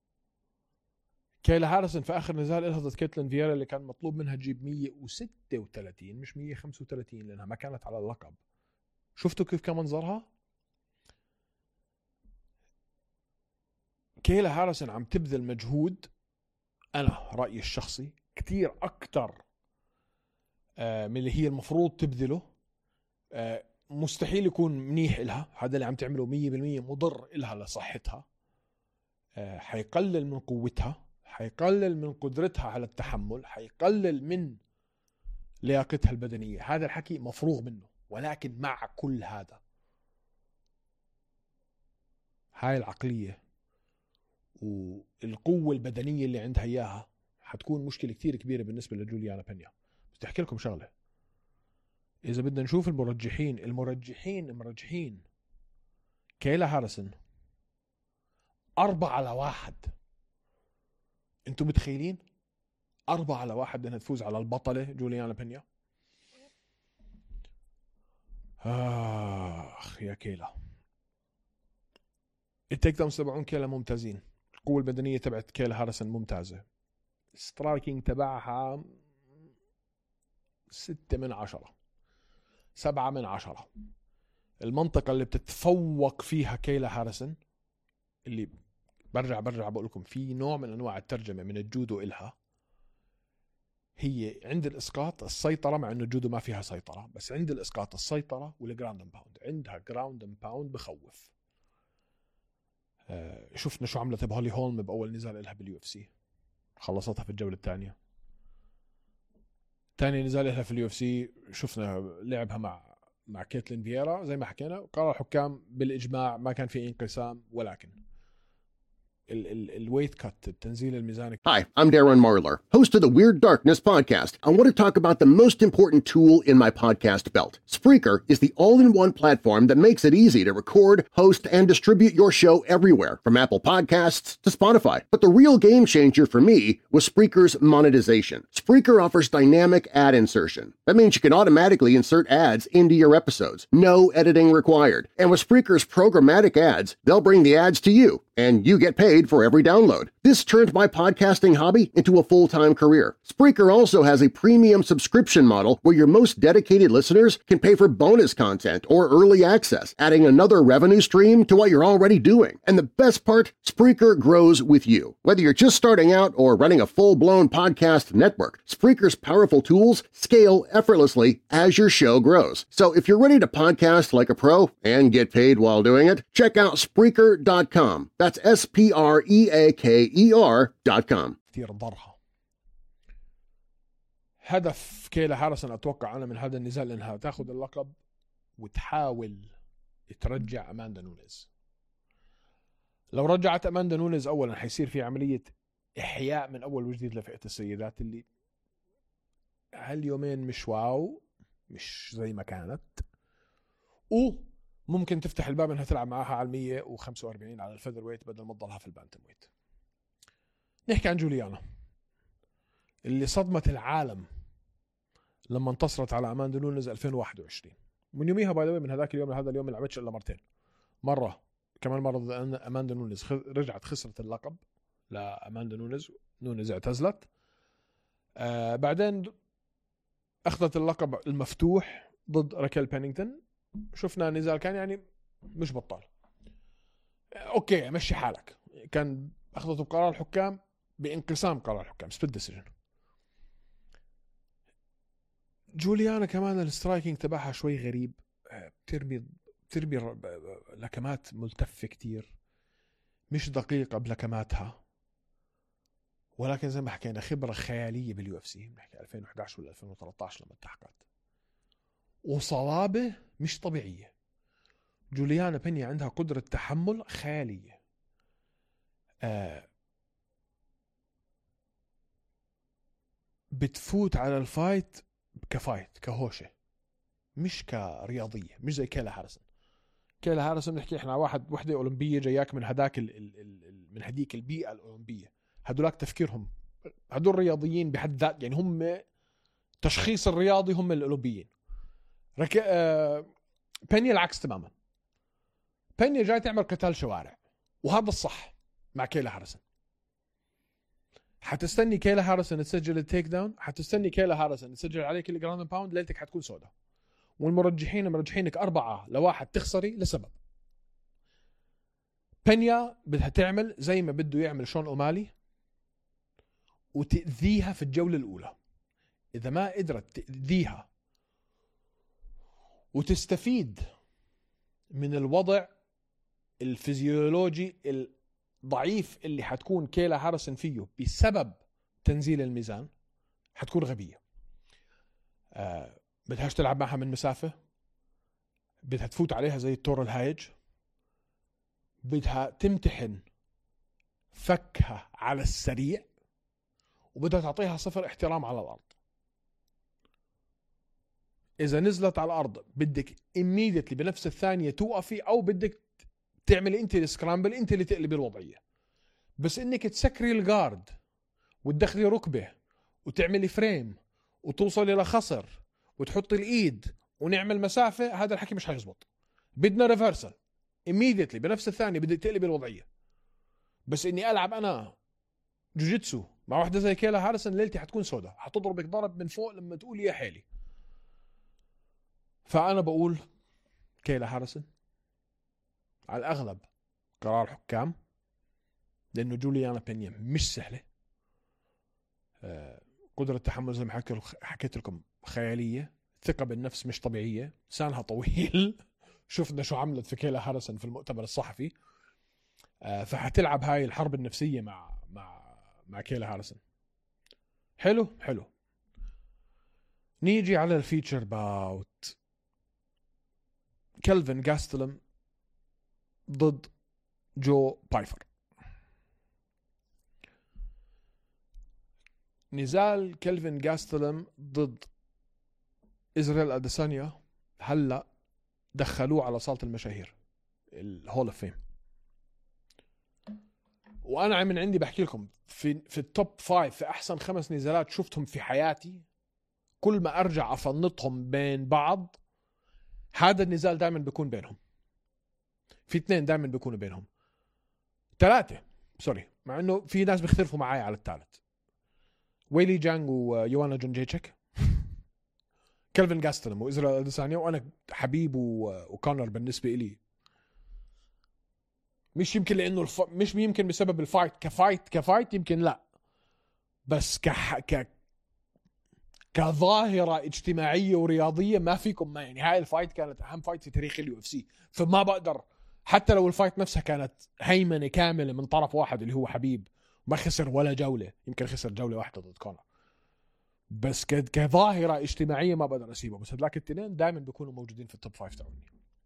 كيلا هاريسون في اخر نزال لها ضد كيتلين فييرا اللي كان مطلوب منها تجيب 136 مش 135 لانها ما كانت على اللقب. شفتوا كيف كان منظرها؟ كيلا هاريسون عم تبذل مجهود، انا رايي الشخصي كتير اكتر من اللي هي المفروض تبذله. مستحيل يكون منيح إلها، هذا اللي عم تعمله 100% مضر إلها لصحتها. حيقلل من قوتها، حيقلل من قدرتها على التحمل، حيقلل من لياقتها البدنية. هذا الحكي مفروغ منه. ولكن مع كل هذا، هاي العقلية والقوة البدنية اللي عندها إياها حتكون مشكلة كتير كبيرة بالنسبة لجوليانا بينيا. بس تحكي لكم شغلة، إذا بدنا نشوف المرجحين كيلا هاريسون 4-1. انتم متخيلين 4-1 انها تفوز على البطلة جوليانا بينيا؟ يا كيلا، التيك داونز تبعون كيلا ممتازين، القوة البدنية تبعت كيلا هاريسون ممتازة، سترايكينج تبعها 6/10 7/10. المنطقة اللي بتتفوق فيها كيلا هاريسون، اللي برجع بقول لكم في نوع من انواع الترجمة من الجودو إلها، هي عند الإسقاط السيطرة، مع انه الجودو ما فيها سيطرة، بس عند الإسقاط السيطرة والجراوند اند باوند. عندها جراوند اند باوند بخوف. شفنا شو عملت بهولي هولم بأول نزال لها باليو اف سي، خلصتها في الجولة الثانية. ثاني نزال لها في اليو اف سي شفنا لعبها مع كيتلين فييرا. زي ما حكينا قرار الحكام بالإجماع، ما كان في انقسام، ولكن الويت كات، التنزيل الميزاني. Hi, I'm Darren Marlar, host of the Weird Darkness podcast. I want to talk about the most important tool in my podcast belt. Spreaker is the all-in-one platform that makes it easy to record, host, and distribute your show everywhere, from Apple Podcasts to Spotify. But the real game changer for me was Spreaker's monetization. Spreaker offers dynamic ad insertion. That means you can automatically insert ads into your episodes. No editing required. And with Spreaker's programmatic ads, they'll bring the ads to you, and you get paid for every download. This turned my podcasting hobby into a full-time career. Spreaker also has a premium subscription model where your most dedicated listeners can pay for bonus content or early access, adding another revenue stream to what you're already doing. And the best part, Spreaker grows with you. Whether you're just starting out or running a full-blown podcast network, Spreaker's powerful tools scale effortlessly as your show grows. So if you're ready to podcast like a pro and get paid while doing it, check out Spreaker.com. That's SPREAKER.com. كثير ضرها. هدف كيلا هاريسون أتوقع أنا من هذا النزال إنها تأخذ اللقب وتحاول ترجع أماندا نونيز. لو رجعت أماندا نونيز، أولا حيصير في عملية إحياء من أول وجديد لفئة السيدات، اللي هاليومين مش واو، مش زي ما كانت، وممكن تفتح الباب إنها تلعب معها على 145 على الفيذر ويت بدل ما تضلها في البانتم ويت. نحكي عن جوليانا اللي صدمت العالم لما انتصرت على أماندا نونيز 2021. من يوميها من هذاك اليوم لهذا اليوم ما لعبتش إلا مرتين. مرة أماندا نونيز رجعت خسرت اللقب لأماندا نونيز اعتزلت. بعدين أخذت اللقب المفتوح ضد راكيل بينينغتون. شفنا نزال كان يعني مش بطال، أوكي مشي حالك، كان أخذته بقرار الحكام، بانقسام قرار الحكام، سبيد ديسيجن. جوليانا كمان السترايكينج تبعها شوي غريب، بترمي لكمات ملتفة كتير، مش دقيقة بلكماتها، ولكن زي ما حكينا خبرة خيالية باليو اف سي، بنحكي 2011 ولا 2013 لما التحقت، وصلابة مش طبيعية. جوليانا بينيا عندها قدرة تحمل خيالية. بتفوت على الفايت كفايت كهوشة، مش كرياضية، مش زي كيلا هاريسون. كيلا هاريسون بنحكي احنا وحدة أولمبية جاياك من هداك من هديك البيئة الأولمبية، هدولاك تفكيرهم، هدول رياضيين بحد ذات، يعني هم تشخيص الرياضي هم الأولمبيين. بينيا العكس تماما، بينيا جاي تعمل قتال شوارع، وهذا الصح مع كيلا هاريسون. حتستني كيلا هاريسون تسجل التيك داون، حتستني كيلا هاريسون تسجل عليك الجراوند باوند، ليلتك حتكون سوداء. والمرجحين مرجحينك 4-1 تخسري لسبب. بينيا بدها تعمل زي ما بده يعمل شون أومالي وتأذيها في الجولة الأولى. إذا ما قدرت تأذيها وتستفيد من الوضع الفيزيولوجي الضعيف اللي حتكون كيلا هاريسون فيه بسبب تنزيل الميزان، حتكون غبية. بدهاش تلعب معها من مسافة، بدها تفوت عليها زي التور الهايج، بدها تمتحن فكها على السريع، وبدها تعطيها صفر احترام على الأرض. إذا نزلت على الأرض بدك immediately بنفس الثانية توقفي، أو بدك تعملي أنت السكرامبل، أنت اللي تقلبي الوضعية. بس إنك تسكري الجارد وتدخلي ركبة وتعملي فريم وتوصلي لخصر وتحطي الإيد ونعمل مسافة، هذا الحكي مش هيزبط. بدنا ريفرسال immediately بنفس الثانية، بدك تقلبي الوضعية. بس إني ألعب أنا جوجيتسو مع واحدة زي كيلا هاريسون، ليلتي حتكون سودة، حتضربك ضرب من فوق لما تقول يا حيلي. فأنا بقول كيلا هاريسون على الأغلب قرار حكام، لأنه جوليانا بينيا مش سهلة. قدرة تحمل زي ما حكيت لكم خيالية، ثقة بالنفس مش طبيعية، لسانها طويل. شفنا شو عملت في كيلا هاريسون في المؤتمر الصحفي. فحتلعب هاي الحرب النفسية مع كيلا هاريسون. حلو. نيجي على الفيتشر باوت. كلفن جاستلم ضد جو بايفر. نزال كلفن جاستلم ضد إسرائيل أديسانيا هلأ دخلوه على صالة المشاهير، الهول اوف فيم. وأنا من عندي بحكي لكم في التوب 5 في أحسن 5 نزالات شفتهم في حياتي. كل ما أرجع أفنطهم بين بعض، هذا النزال دائما بيكون بينهم. في 2 دائما بيكونوا بينهم، 3 سوري، مع إنه في ناس بيختلفوا معايا على الثالث. ويلي جانغ ويوانا جونجيتشك، كلفن جاستلم وإسرائيل أديسانيا. وأنا حبيب وكونر بالنسبة إلي مش يمكن لأنه مش يمكن بسبب الفايت كفايت يمكن لا، بس كظاهرة اجتماعية ورياضية ما فيكم ما يعني. هاي الفايت كانت أهم فايت في تاريخ اليو اف سي، فما بقدر حتى لو الفايت نفسها كانت هيمنة كاملة من طرف واحد اللي هو حبيب، ما خسر ولا جولة، يمكن خسر جولة واحدة ضد كونر، بس كظاهرة اجتماعية ما بقدر أسيبه. بس هذاك التنين دائما بيكونوا موجودين في التوب 5 تاعوني.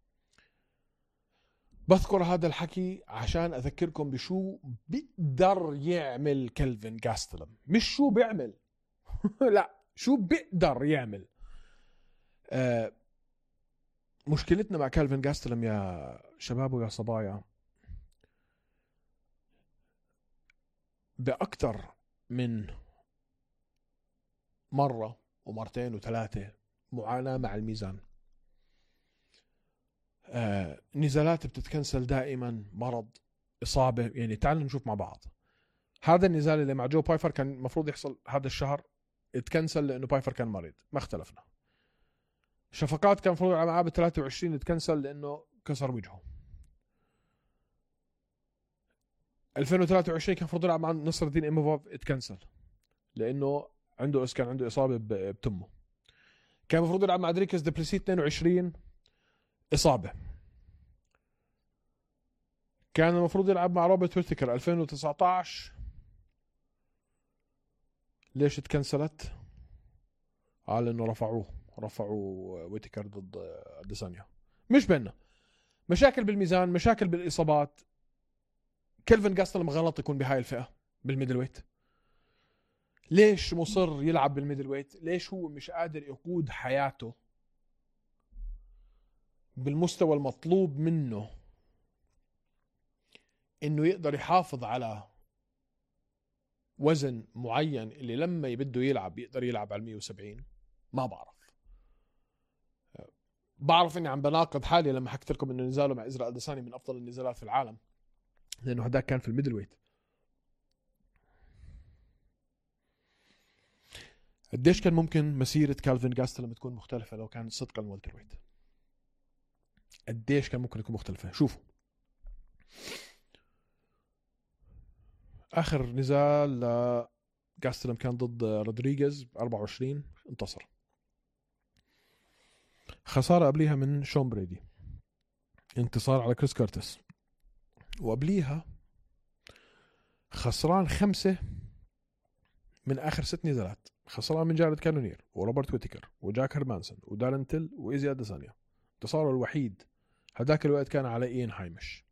بذكر هذا الحكي عشان أذكركم بشو بيقدر يعمل كلفن جاستلم، مش شو بيعمل. لا، شو بيقدر يعمل. مشكلتنا مع كلفن جاستلم يا شباب ويا صبايا بأكتر من مرة ومرتين وثلاثة معاناة مع الميزان. نزالات بتتكنسل دائما، مرض، إصابة. يعني تعالوا نشوف مع بعض. هذا النزال اللي مع جو بايفر كان المفروض يحصل هذا الشهر، اتكنسل لأنه بايفر كان مريض، ما اختلفنا. شفقات كان المفروض على معاه ب23، اتكنسل لأنه كسر وجهه. 2023 كان المفروض يلعب مع نصر الدين إيموفوف، اتكنسل لأنه كان عنده إصابة بتمه. كان المفروض يلعب مع دريكس دبلسي 22، إصابة. كان المفروض يلعب مع روبرت ويتكر 2019، ليش اتكنسلت؟ قال انه رفعوا ويتكر ضد أديسانيا. مش بيننا مشاكل بالميزان، مشاكل بالإصابات. كلفن جاستلم غلط يكون بهاي الفئة بالميدل ويت. ليش مصر يلعب بالميدل ويت؟ ليش هو مش قادر يقود حياته بالمستوى المطلوب منه انه يقدر يحافظ على وزن معين اللي لما يبده يلعب يقدر يلعب على 170؟ ما بعرف اني عم بناقض حالي لما حكيت لكم انه نزاله مع إسرائيل أديسانيا من افضل النزالات في العالم، لانه هداك كان في الميدل ويت. قديش كان ممكن مسيرة كالفين جاستلم تكون مختلفة لو كان صدقا والتر ويت؟ قديش كان ممكن تكون مختلفة؟ شوفوا آخر نزال جاستلم كان ضد رودريغيز 24 انتصر. خسارة قبليها من شون بريدي، انتصار على كريس كارتس، وقبليها خسران 5 من آخر 6 نزالات. خسران من جارد كانونير وروبرت ويتيكر وجاك هرمانسون ودارين تيل وإيزي أديسانيا. انتصاره الوحيد هذاك الوقت كان على إين هايمش.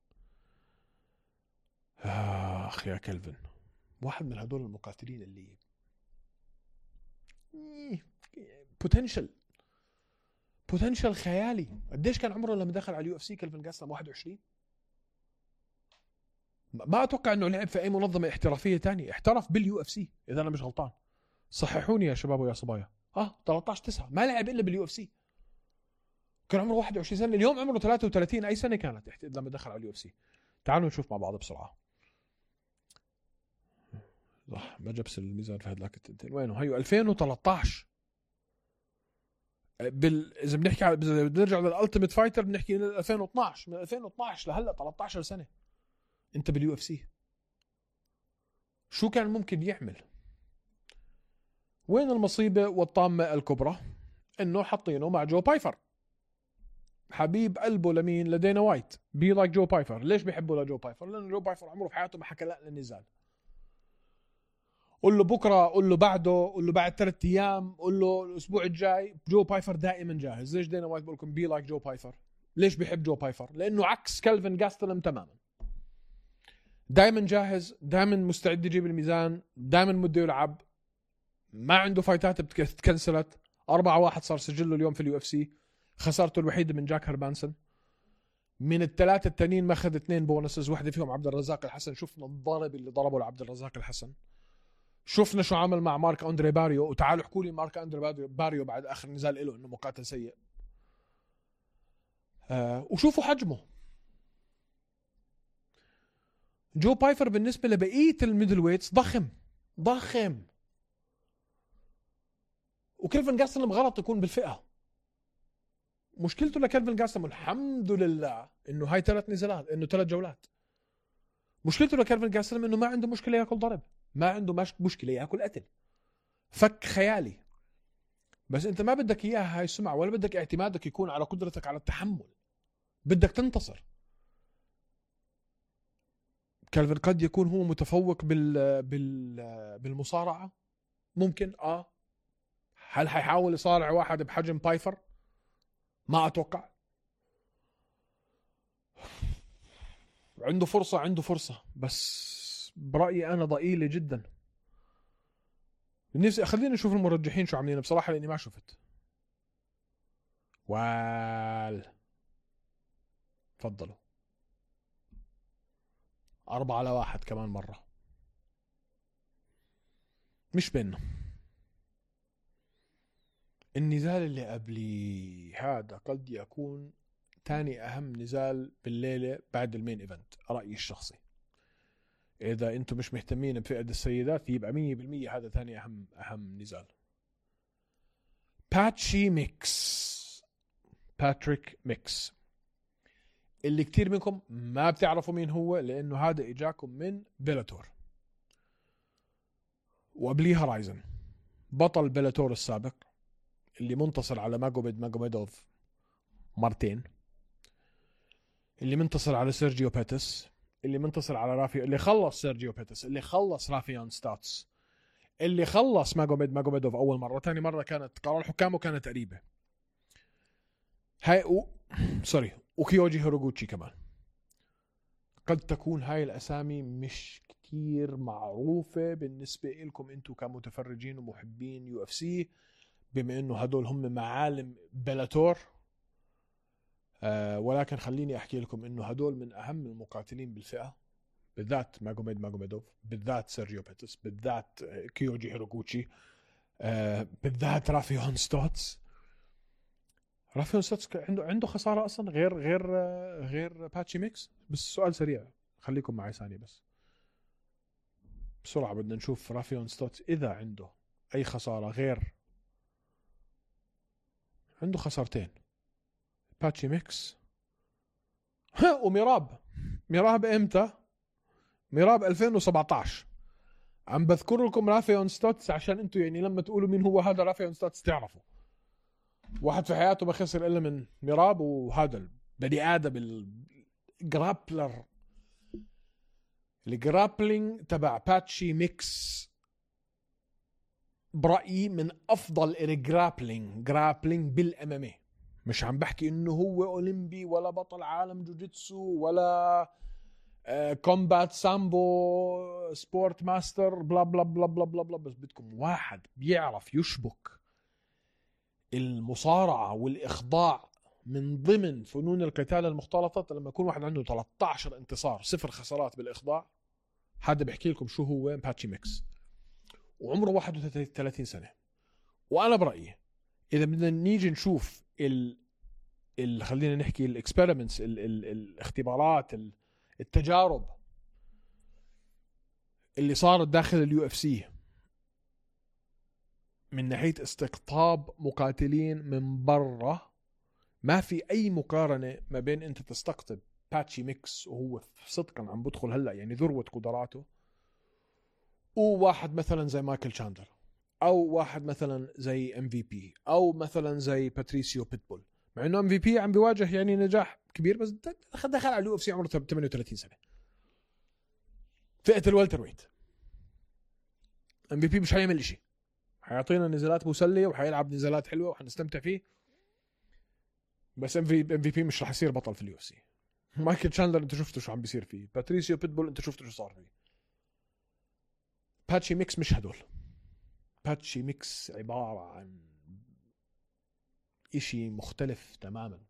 آخ يا كلفن، واحد من هدول المقاتلين اللي بوتنشل خيالي. قديش كان عمره لما دخل على اليو اف سي كلفن جاسلم؟ 21. ما اتوقع انه لعب في اي منظمه احترافيه تانية. احترف باليو اف سي اذا انا مش غلطان، صححوني يا شباب ويا صبايا. 13/9 ما لعب الا باليو اف سي. كان عمره 21 سنه، اليوم عمره 33. اي سنه كانت لما دخل على اليو اف سي؟ تعالوا نشوف مع بعض بسرعه. صح، ما جبس الميزان في هذاك التنتين. وينه؟ هيو 2013. اذا بنحكي اذا بنرجع للالتيميت فايتر بنحكي 2012. من 2012 لهلا 13 سنه انت باليو اف سي. شو كان ممكن يعمل؟ وين المصيبه والطامه الكبرى؟ انه حاطينه مع جو بايفر، حبيب قلبه لمين؟ لدينا وايت. بي لايك جو بايفر. ليش بيحبوا لجو بايفر؟ لانه جو بايفر عمره في حياته ما حكى لا للنزال. قل له بكره، قل له بعده، قل له بعد 3 ايام، قل له الاسبوع الجاي. جو بايفر دائما جاهز. ليش دينا وايت بقول لكم بي لايك جو بايفر؟ ليش بيحب جو بايفر؟ لانه عكس كلفن جاستلم تماما. دائما جاهز، دائما مستعد يجيب الميزان، دائما مده يلعب، ما عنده فايتات بتكنسلت. 4-1 صار سجله اليوم في اليو اف سي. خسارته الوحيده من جاك هربانسون. من ال3 التانيين ما اخذ 2 بونسز، واحده فيهم عبد الرزاق الحسن. شفنا الضرب اللي ضربه لعبد الرزاق الحسن، شفنا شو عمل مع مارك أندري باريو. وتعالوا احكوا لي مارك أندري باريو بعد اخر نزال له انه مقاتل سيء. وشوفوا حجمه. جو بايفر بالنسبه لبقيه الميدل ويتس ضخم. وكيلفن جاسلم غلط يكون بالفئه. مشكلته لكيلفن جاسلم الحمد لله انه هاي 3 نزالات، انه 3 جولات. مشكلته لكيلفن جاسلم انه ما عنده مشكله ياكل ضرب، ما عنده مشكله ياكل قتل. فك خيالي. بس انت ما بدك اياها هاي السمعه، ولا بدك اعتمادك يكون على قدرتك على التحمل. بدك تنتصر. كيلفن قد يكون هو متفوق بالمصارعه ممكن. هل حيحاول يصارع واحد بحجم بايفر؟ ما اتوقع. عنده فرصه بس برايي انا ضئيله جدا. نفسي خلينا نشوف المرجحين شو عاملين بصراحه، لاني ما شفت. تفضلوا. 4-1 كمان مره. مش بيننا. النزال اللي قبلي هذا قد يكون تاني أهم نزال بالليلة بعد المين إيفنت، رأيي الشخصي. إذا أنتم مش مهتمين بفئة السيدات يبقى 100% هذا تاني أهم نزال. باتريك ميكس اللي كتير منكم ما بتعرفوا مين هو، لأنه هذا إجاكم من بيلاتور وقبليها رايزن. بطل بيلاتور السابق اللي منتصر على ماجوميدوف مرتين، اللي منتصر على سيرجيو بيتس، اللي منتصر على رافي، اللي خلص سيرجيو بيتس، اللي خلص رافيان ستاتس، اللي خلص ماجوميدوف أول مرة. تاني مرة كانت قرار الحكام وكانت قريبة. وكيوجي هيروغوتشي كمان. قد تكون هاي الأسامي مش كتير معروفة بالنسبة لكم انتو كمتفرجين ومحبين يو اف سي، بما انه هدول هم معالم بلاتور. ولكن خليني احكي لكم انه هدول من اهم المقاتلين بالفئة، بالذات ماجوميدوف، بالذات سيرجيو بيتس، بالذات كيوجي هيروغوتشي، بالذات رافيون ستوتس. رافيون ستوتس عنده خسارة اصلا غير باتشي ميكس. بس سؤال سريع، خليكم معي ثانية بس بسرعة. بدنا نشوف رافيون ستوتس إذا عنده أي خسارة غير. عنده خسارتين، باتشي ميكس وميراب. ميراب إمتى؟ ميراب 2017. عم بذكر لكم رافيون ستوتس عشان انتم يعني لما تقولوا مين هو هذا رافيون ستوتس تعرفوا. واحد في حياته ما خسر الا من ميراب، وهذا البني ادم الجرابلر الجرابلينج تبع باتشي ميكس برأيي من افضل الجرابلينج بالامامي. مش عم بحكي انه هو اولمبي ولا بطل عالم جوجيتسو ولا كومبات سامبو سبورت ماستر بلا بلا بلا بلا بلا بلا، بس بدكم واحد بيعرف يشبك المصارعة والإخضاع من ضمن فنون القتال المختلطة. لما يكون واحد عنده 13 انتصار 0 خسارات بالإخضاع، هذا بحكي لكم شو هو باتشي ميكس، وعمره 31 سنة. وأنا برأيي إذا بدنا نيجي نشوف خلينا نحكي الاكسبيرمنتس، الاختبارات، التجارب اللي صارت داخل اليو اف سي من ناحية استقطاب مقاتلين من برا، ما في أي مقارنة ما بين أنت تستقطب باتشي ميكس وهو صدقا عم بدخل هلأ يعني ذروة قدراته، وواحد مثلا زي مايكل شاندر، أو واحد مثلا زي MVP، أو مثلا زي باتريسيو بيتبول. مع أنه MVP عم بيواجه يعني نجاح كبير، بس دخل على اليو اف سي عمره 38 سنة فئة الوالتر ويت. MVP مش هيعمل إشي، حيعطينا نزالات مسلية وحيلعب نزالات حلوة وحنستمتع فيه، بس MVP مش رح يصير بطل في اليو اف سي. مايكل شاندلر انت شفتوا شو عم بيصير فيه، باتريسيو بيتبول انت شفتوا شو صار فيه. باتشي ميكس مش هدول. باتشي ميكس عبارة عن إشي مختلف تماما،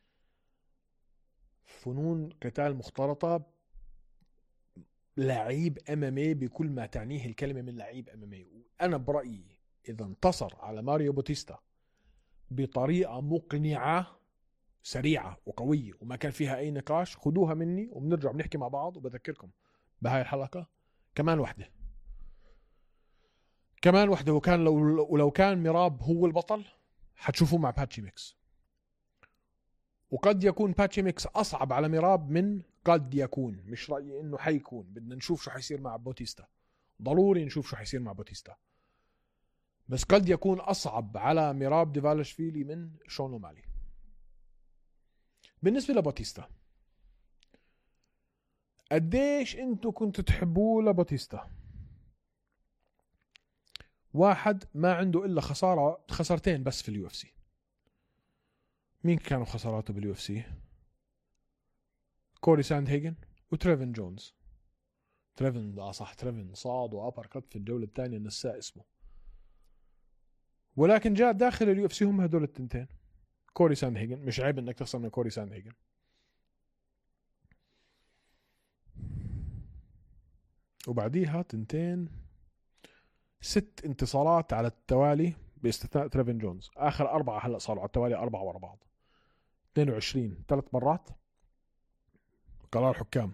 فنون قتال مختلطة، لعيب MMA بكل ما تعنيه الكلمة من لعيب MMA. وأنا برأيي إذا انتصر على ماريو بوتيستا بطريقة مقنعة سريعة وقوية وما كان فيها أي نقاش، خدوها مني وبنرجع بنحكي مع بعض. وبذكركم بهاي الحلقة كمان واحدة، وكان لو كان ميراب هو البطل حتشوفوه مع باتشي ميكس. وقد يكون باتشي ميكس أصعب على ميراب من قد يكون، مش رأيي إنه حيكون. بدنا نشوف شو حيصير مع بوتيستا، ضروري نشوف شو حيصير مع بوتيستا، بس قد يكون أصعب على ميراب ديفالشفيلي من شون أومالي. بالنسبة لبوتيستا، قديش انتو كنتوا تحبوه لبوتيستا؟ واحد ما عنده إلا خسارتين بس في اليو اف سي. مين كانوا خساراته باليو اف سي؟ كوري ساند هيجن وتريفن جونز. تريفن صح، تريفن صاد وأبر كت في الجولة الثانية نساء اسمه، ولكن جاء داخل اليو اف سي هم هدول التنتين. كوري ساند هيجن، مش عيب انك تخسر من كوري ساند هيجن. وبعديها تنتين 6 انتصارات على التوالي باستثناء تريفن جونز. آخر 4 هلأ صاروا على التوالي 4 ورا بعض. 22 3 مرات قرار حكام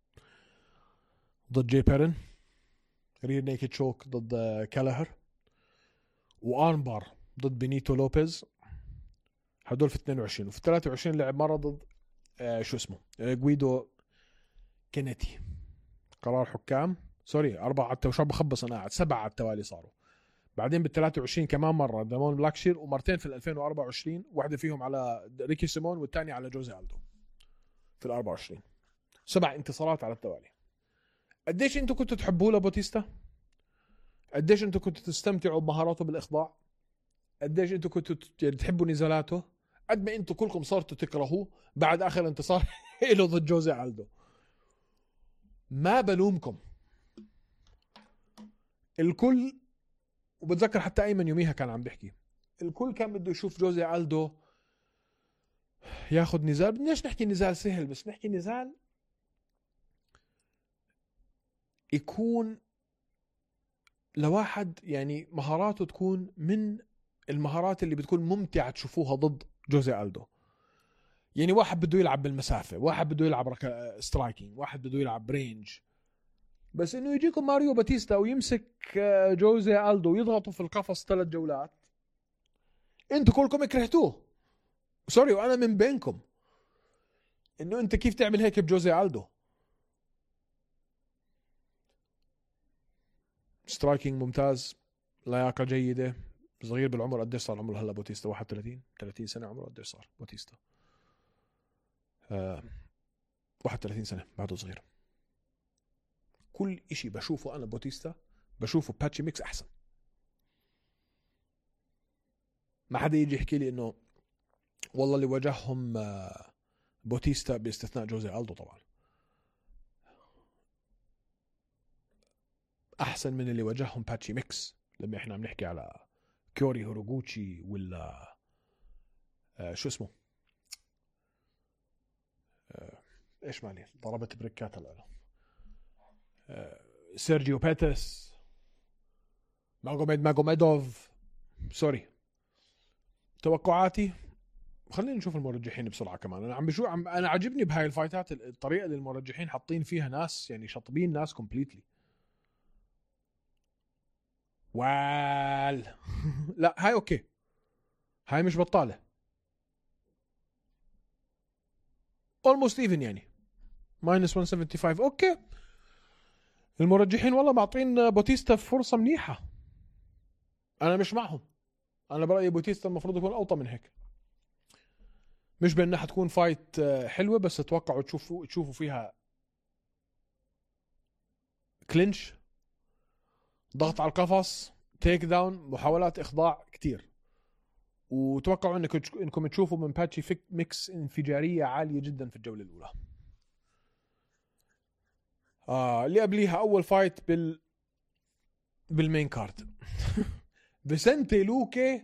ضد جاي بيرن، رير نيكد شوك ضد كالهر، وآرم بار ضد بينيتو لوبيز. هدول في 22. وفي 23 لعب مرة ضد شو اسمه غويدو كينيتي. قرار حكام سوري 4 وشو بخبص أنا قاعد 7 على التوالي صاروا. بعدين بال 23 كمان مرة دامون بلاكشير، ومرتين في 2024 واحدة فيهم على ريكي سيمون والثانية على جوزي ألدو في 24. 7 انتصارات على التوالي. قديش انتوا كنتوا تحبوه لبوتيستا؟ قديش انتوا كنتوا تستمتعوا بمهاراته بالإخضاع؟ قديش انتوا كنتوا تحبوا نزالاته؟ قد ما انتوا كلكم صارتوا تكرهوه بعد آخر انتصار له ضد جوزي ألدو. ما بلومكم، الكل. وبتذكر حتى أيمن يوميها كان عم بيحكي الكل كان بده يشوف جوزي ألدو ياخد نزال. بدناش نحكي نزال سهل، بس نحكي نزال يكون لواحد يعني مهاراته تكون من المهارات اللي بتكون ممتعة تشوفوها ضد جوزي ألدو. يعني واحد بده يلعب بالمسافة، واحد بده يلعب سترايكينج، واحد بده يلعب رينج. بس انه يجيكم ماريو باتيستا ويمسك جوزي ألدو ويضغطوا في القفص 3 جولات، انتوا كلكم كرهتوه. سوري، وانا من بينكم، انه انت كيف تعمل هيك بجوزي ألدو؟ سترايكينج ممتاز، لياقة جيدة، صغير بالعمر. قديش صار عمره هلا بوتيستا؟ 31 سنة عمره. قديش صار بوتيستا؟ 31 سنة، بعده صغير. كل إشي بشوفه أنا بوتيستا بشوفه باتشي ميكس أحسن. ما حدا يجي يحكي لي إنه والله اللي واجههم بوتيستا باستثناء جوزي ألدو طبعا أحسن من اللي واجههم باتشي ميكس. لما إحنا عم نحكي على كيوري هوروغوتشي ولا شو اسمه إيش مالي ضربت بريكات هلا سيرجيو بيتس، ماغوميدوف. سوري. توقعاتي، خلينا نشوف المرجحين بسرعة كمان. أنا عجبني بهاي الفايتات الطريقة اللي المرجحين حاطين فيها ناس يعني شطبين ناس كومبليتلي. لا هاي أوكي، هاي مش بطالة، almost even يعني -175. أوكي المرجحين والله معطين بوتيستا فرصة منيحة. أنا مش معهم. أنا برأيي بوتيستا المفروض يكون أوطى من هيك. مش بأنها حتكون فايت حلوة، بس اتوقعوا تشوفوا فيها كلينش، ضغط على القفص، تيك داون، محاولات إخضاع كتير. وتوقعوا انكم تشوفوا من باتشي ميكس انفجارية عالية جدا في الجولة الأولى. اللي قبليها أول فايت بالمين كارد فيسنتي لوكي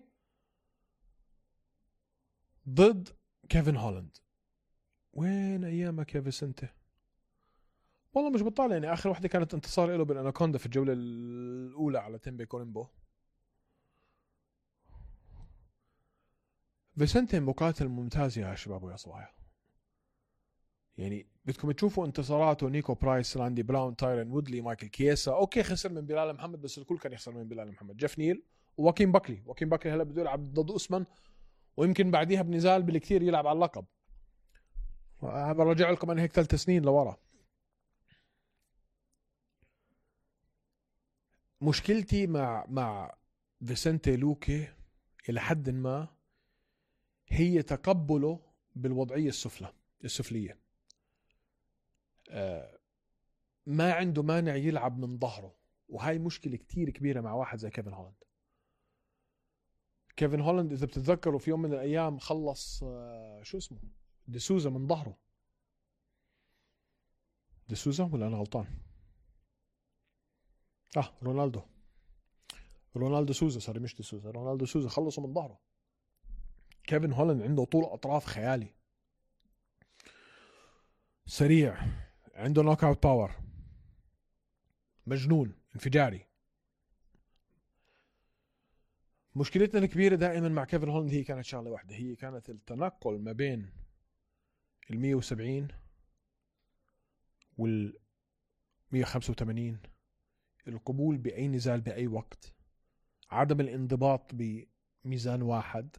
ضد كيفن هولاند. وين أيامك يا فيسنتي؟ والله مش بطال يعني. آخر واحدة كانت انتصار له بالأناكوندا في الجولة الأولى على تيمبي كوليمبو. فيسنتي مقاتل ممتاز يا شباب ويا صبايا. يعني بدكم تشوفوا انتصاراته: نيكو برايس، راندي براون، تايرن وودلي، مايكل كيسا. اوكي خسر من بلال محمد، بس الكل كان يخسر من بلال محمد. جيف نيل وواكين باكلي هلا بده يلعب ضد أسمن، ويمكن بعديها بنزال بالكثير يلعب على اللقب. برجع لكم انا هيك 3 سنين لورا. مشكلتي مع فيسنتي لوكي الى حد ما هي تقبله بالوضعية السفلية. ما عنده مانع يلعب من ظهره، وهاي مشكلة كتير كبيرة مع واحد زي كيفن هولاند. إذا بتتذكروا في يوم من الأيام خلص شو اسمه ديسوزا من ظهره. ديسوزا ولا أنا غلطان؟ رونالدو سوزا، سوري مش ديسوزا، رونالدو سوزا خلصه من ظهره. كيفن هولاند عنده طول أطراف خيالي، سريع، عنده نوك اوت باور، مجنون، انفجاري. مشكلتنا الكبيرة دائما مع كيفن هولاند هي كانت شغلة واحدة، هي كانت التنقل ما بين 170 وال 185، القبول بأي نزال بأي وقت، عدم الانضباط بميزان واحد،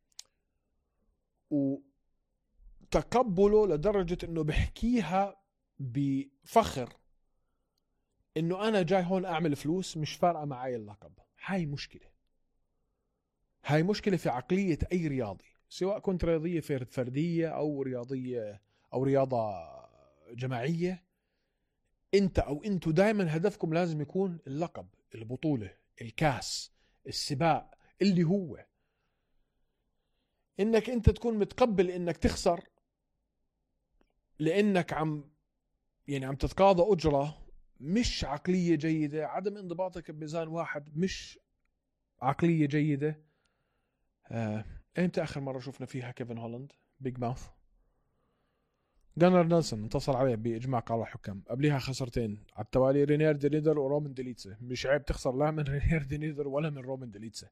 وتقبله لدرجة انه بحكيها بفخر انه انا جاي هون اعمل فلوس، مش فارقة معي اللقب. هاي مشكلة في عقلية اي رياضي، سواء كنت رياضية فردية او رياضية او رياضة جماعية. انت او انتو دائما هدفكم لازم يكون اللقب، البطولة، الكاس، السباق، اللي هو انك انت تكون متقبل انك تخسر لانك عم تتقاضى اجرة. مش عقلية جيدة. عدم انضباطك بميزان واحد مش عقلية جيدة. امتى اخر مرة شفنا فيها كيفن هولاند بيج ماوث؟ جانر نيلسون انتصر عليه باجماع قرار الحكام. قبلها خسرتين على التوالي: رينير دي نيدر ورومان ديليتسا. مش عيب تخسر لا من رينير دي نيدر ولا من رومان ديليتسا.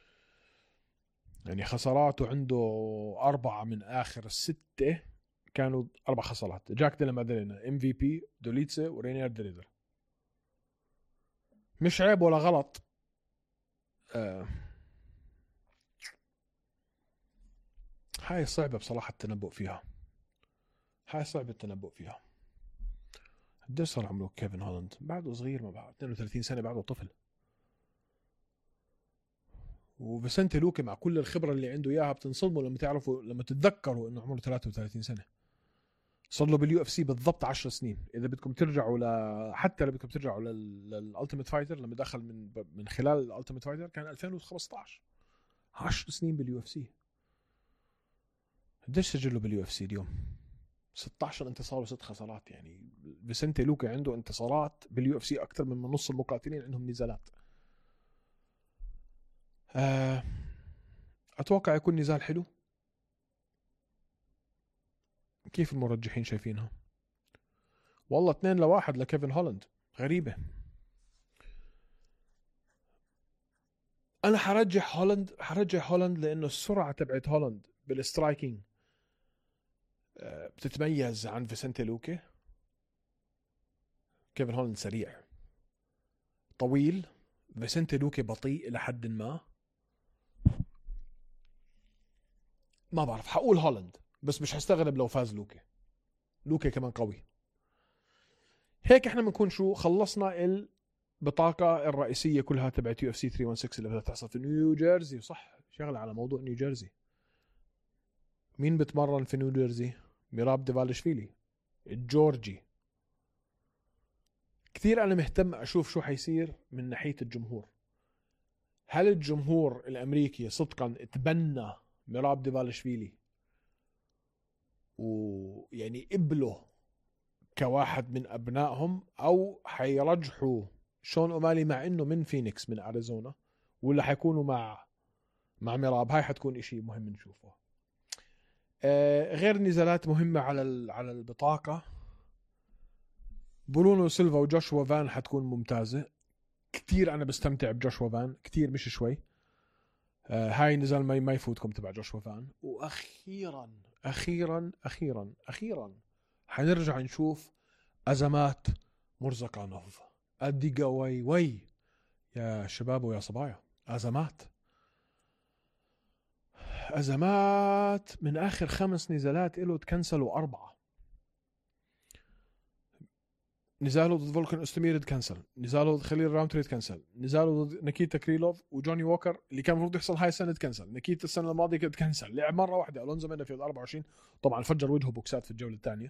يعني خساراته عنده 4 من آخر 6 كانوا 4 خسارات. جاك ديلا مادرينا، MVP، دوليتسا، ورينير دي نيدر. مش عيب ولا غلط. هاي صعبة بصراحة التنبؤ فيها. قديش صار عمره كيفن هولاند؟ بعده صغير، ما بعد 32 سنة، بعده طفل. وفيسنتي لوكي مع كل الخبرة اللي عنده إياها بتنصدموا لما تعرفوا، لما تتذكروا إنه عمره 33 سنة. صار له باليو اف سي بالضبط 10 سنين. إذا بدكم ترجعوا حتى لو بدكم ترجعوا للألتيميت فايتر، لما دخل من خلال الألتيميت فايتر كان 2015. 10 سنين باليو اف سي. قديش سجله باليو اف سي اليوم؟ 16 انتصار و6 خسارات. يعني فيسنتي لوكي عنده انتصارات باليو اف سي اكثر من نص المقاتلين عندهم نزالات. اتوقع يكون نزال حلو. كيف المرجحين شايفينها؟ والله 2-1 لكيفن هولاند. غريبة. انا حرجح هولاند لانه السرعة تبعت هولاند بالسترايكينج بتتميز عن فيسنتي لوكي. كيفن هولاند سريع طويل، فيسنتي لوكي بطيء إلى حد ما بعرف. حقول هولاند بس مش هستغرب لو فاز لوكي كمان قوي. هيك احنا بنكون شو خلصنا البطاقة الرئيسية كلها تبعت UFC 316 اللي بدها تحصل في نيو جيرسي. صح، شغلة على موضوع نيو جيرسي. مين بتمرن في نيو جيرسي؟ ميراب ديفالشفيلي الجورجي. كثير أنا مهتم أشوف شو حيصير من ناحية الجمهور. هل الجمهور الأمريكي صدقا اتبنى ميراب ديفالشفيلي ويعني قبله كواحد من أبنائهم، أو حيرجحوا شون أومالي مع إنه من فينيكس من أريزونا، ولا حيكونوا مع ميراب؟ هاي حتكون إشي مهم نشوفه. غير نزالات مهمة على البطاقة، برونو سيلفا وجوشوا فان حتكون ممتازة كتير. أنا بستمتع بجوشوا فان كتير، مش شوي. هاي نزال ما يفوتكم تبع جوشوا فان. وأخيرا أخيرا أخيرا أخيرا حنرجع نشوف أزمات مرزقانوف. أدي وي يا شباب ويا صبايا. أزمات من آخر 5 نزالات إله تكنسلوا 4. نزاله ضد فولكان أستمير تكنسل، نزاله ضد خليل راونتري تكنسل، نزاله ضد نيكيتا كريلوف وجوني ووكر اللي كان المفروض يحصل هاي السنة تكنسل، نيكيتا السنة الماضية تكنسل، لعب مرة واحدة ألونزو مينا في 24 طبعا فجر وجهه بوكسات في الجولة الثانية.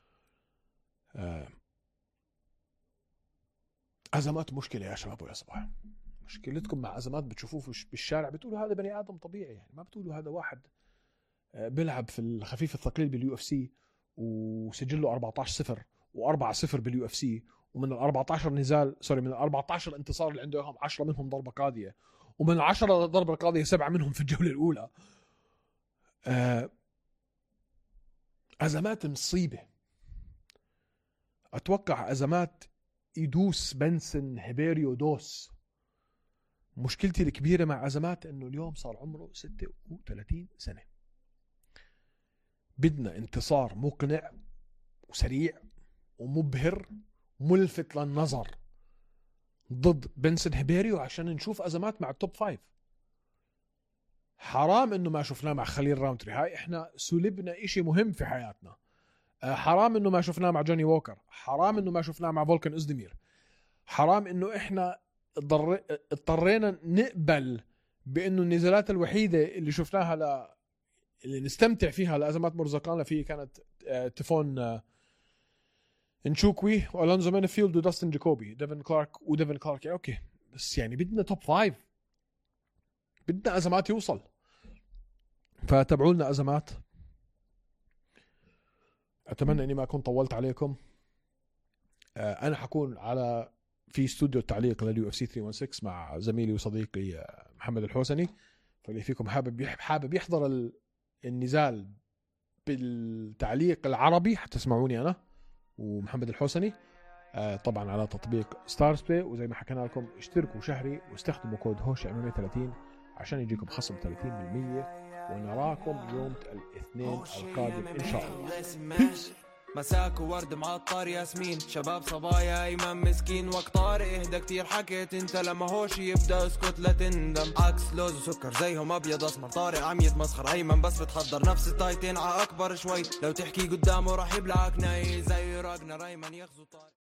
أزمات مشكلة يا شباب ويا صباح. مشكلتكم مع أزمات بتشوفوه بالشارع بتقولوا هذا بني آدم طبيعي، يعني ما بتقولوا هذا واحد بيلعب في الخفيف الثقيل باليو اف سي وسجله 14-0 و4-0 باليو اف سي، ومن ال 14 نزال من ال 14 انتصار اللي عنده 10 منهم ضربة قاضية، ومن 10 ضربة قاضية 7 منهم في الجولة الأولى. أزمات مصيبة. أتوقع أزمات يدوس بنسن هيبيريو دوس. مشكلتي الكبيرة مع أزمات أنه اليوم صار عمره 36 سنة. بدنا انتصار مقنع وسريع ومبهر ملفت للنظر ضد بنسن هيبيريو عشان نشوف أزمات مع التوب 5. حرام أنه ما شفناه مع خليل راونتري. هاي إحنا سلبنا إشي مهم في حياتنا. حرام أنه ما شفناه مع جوني ووكر. حرام أنه ما شفناه مع فولكان أزدمير. حرام أنه إحنا اضطرينا نقبل بأنه النزالات الوحيدة اللي شفناها اللي نستمتع فيها لأزمات مرزقانة فيه كانت تيفون انشوكوي والونزو مينفيلد وداستن جاكوبي ديفن كلارك. اوكي بس يعني بدنا توب 5، بدنا أزمات يوصل. فتابعوا لنا أزمات. أتمنى أني ما أكون طولت عليكم. أنا حكون في استوديو التعليق لليو اف سي 316 مع زميلي وصديقي محمد الحوسني. فاللي فيكم حابب يحضر النزال بالتعليق العربي حتسمعوني أنا ومحمد الحوسني طبعا على تطبيق ستارز بلاي. وزي ما حكينا لكم اشتركوا شهري واستخدموا كود هوشي MMA 30 عشان يجيكم خصم 30%. ونراكم يوم الاثنين القادم إن شاء الله. مساك وورد معطر ياسمين شباب صبايا ايمن مسكين وقت طارق اهدى كتير حكيت انت لما هوشي يبدا اسكت لا تندم عكس لوز وسكر زيهم ابيض اسمر طارق عم يتمسخر ايمن بس بتحضر نفس التايتين ع اكبر شوي لو تحكي قدامه راح يبلعك ناي زي راجنا ايمن يغزو طارق.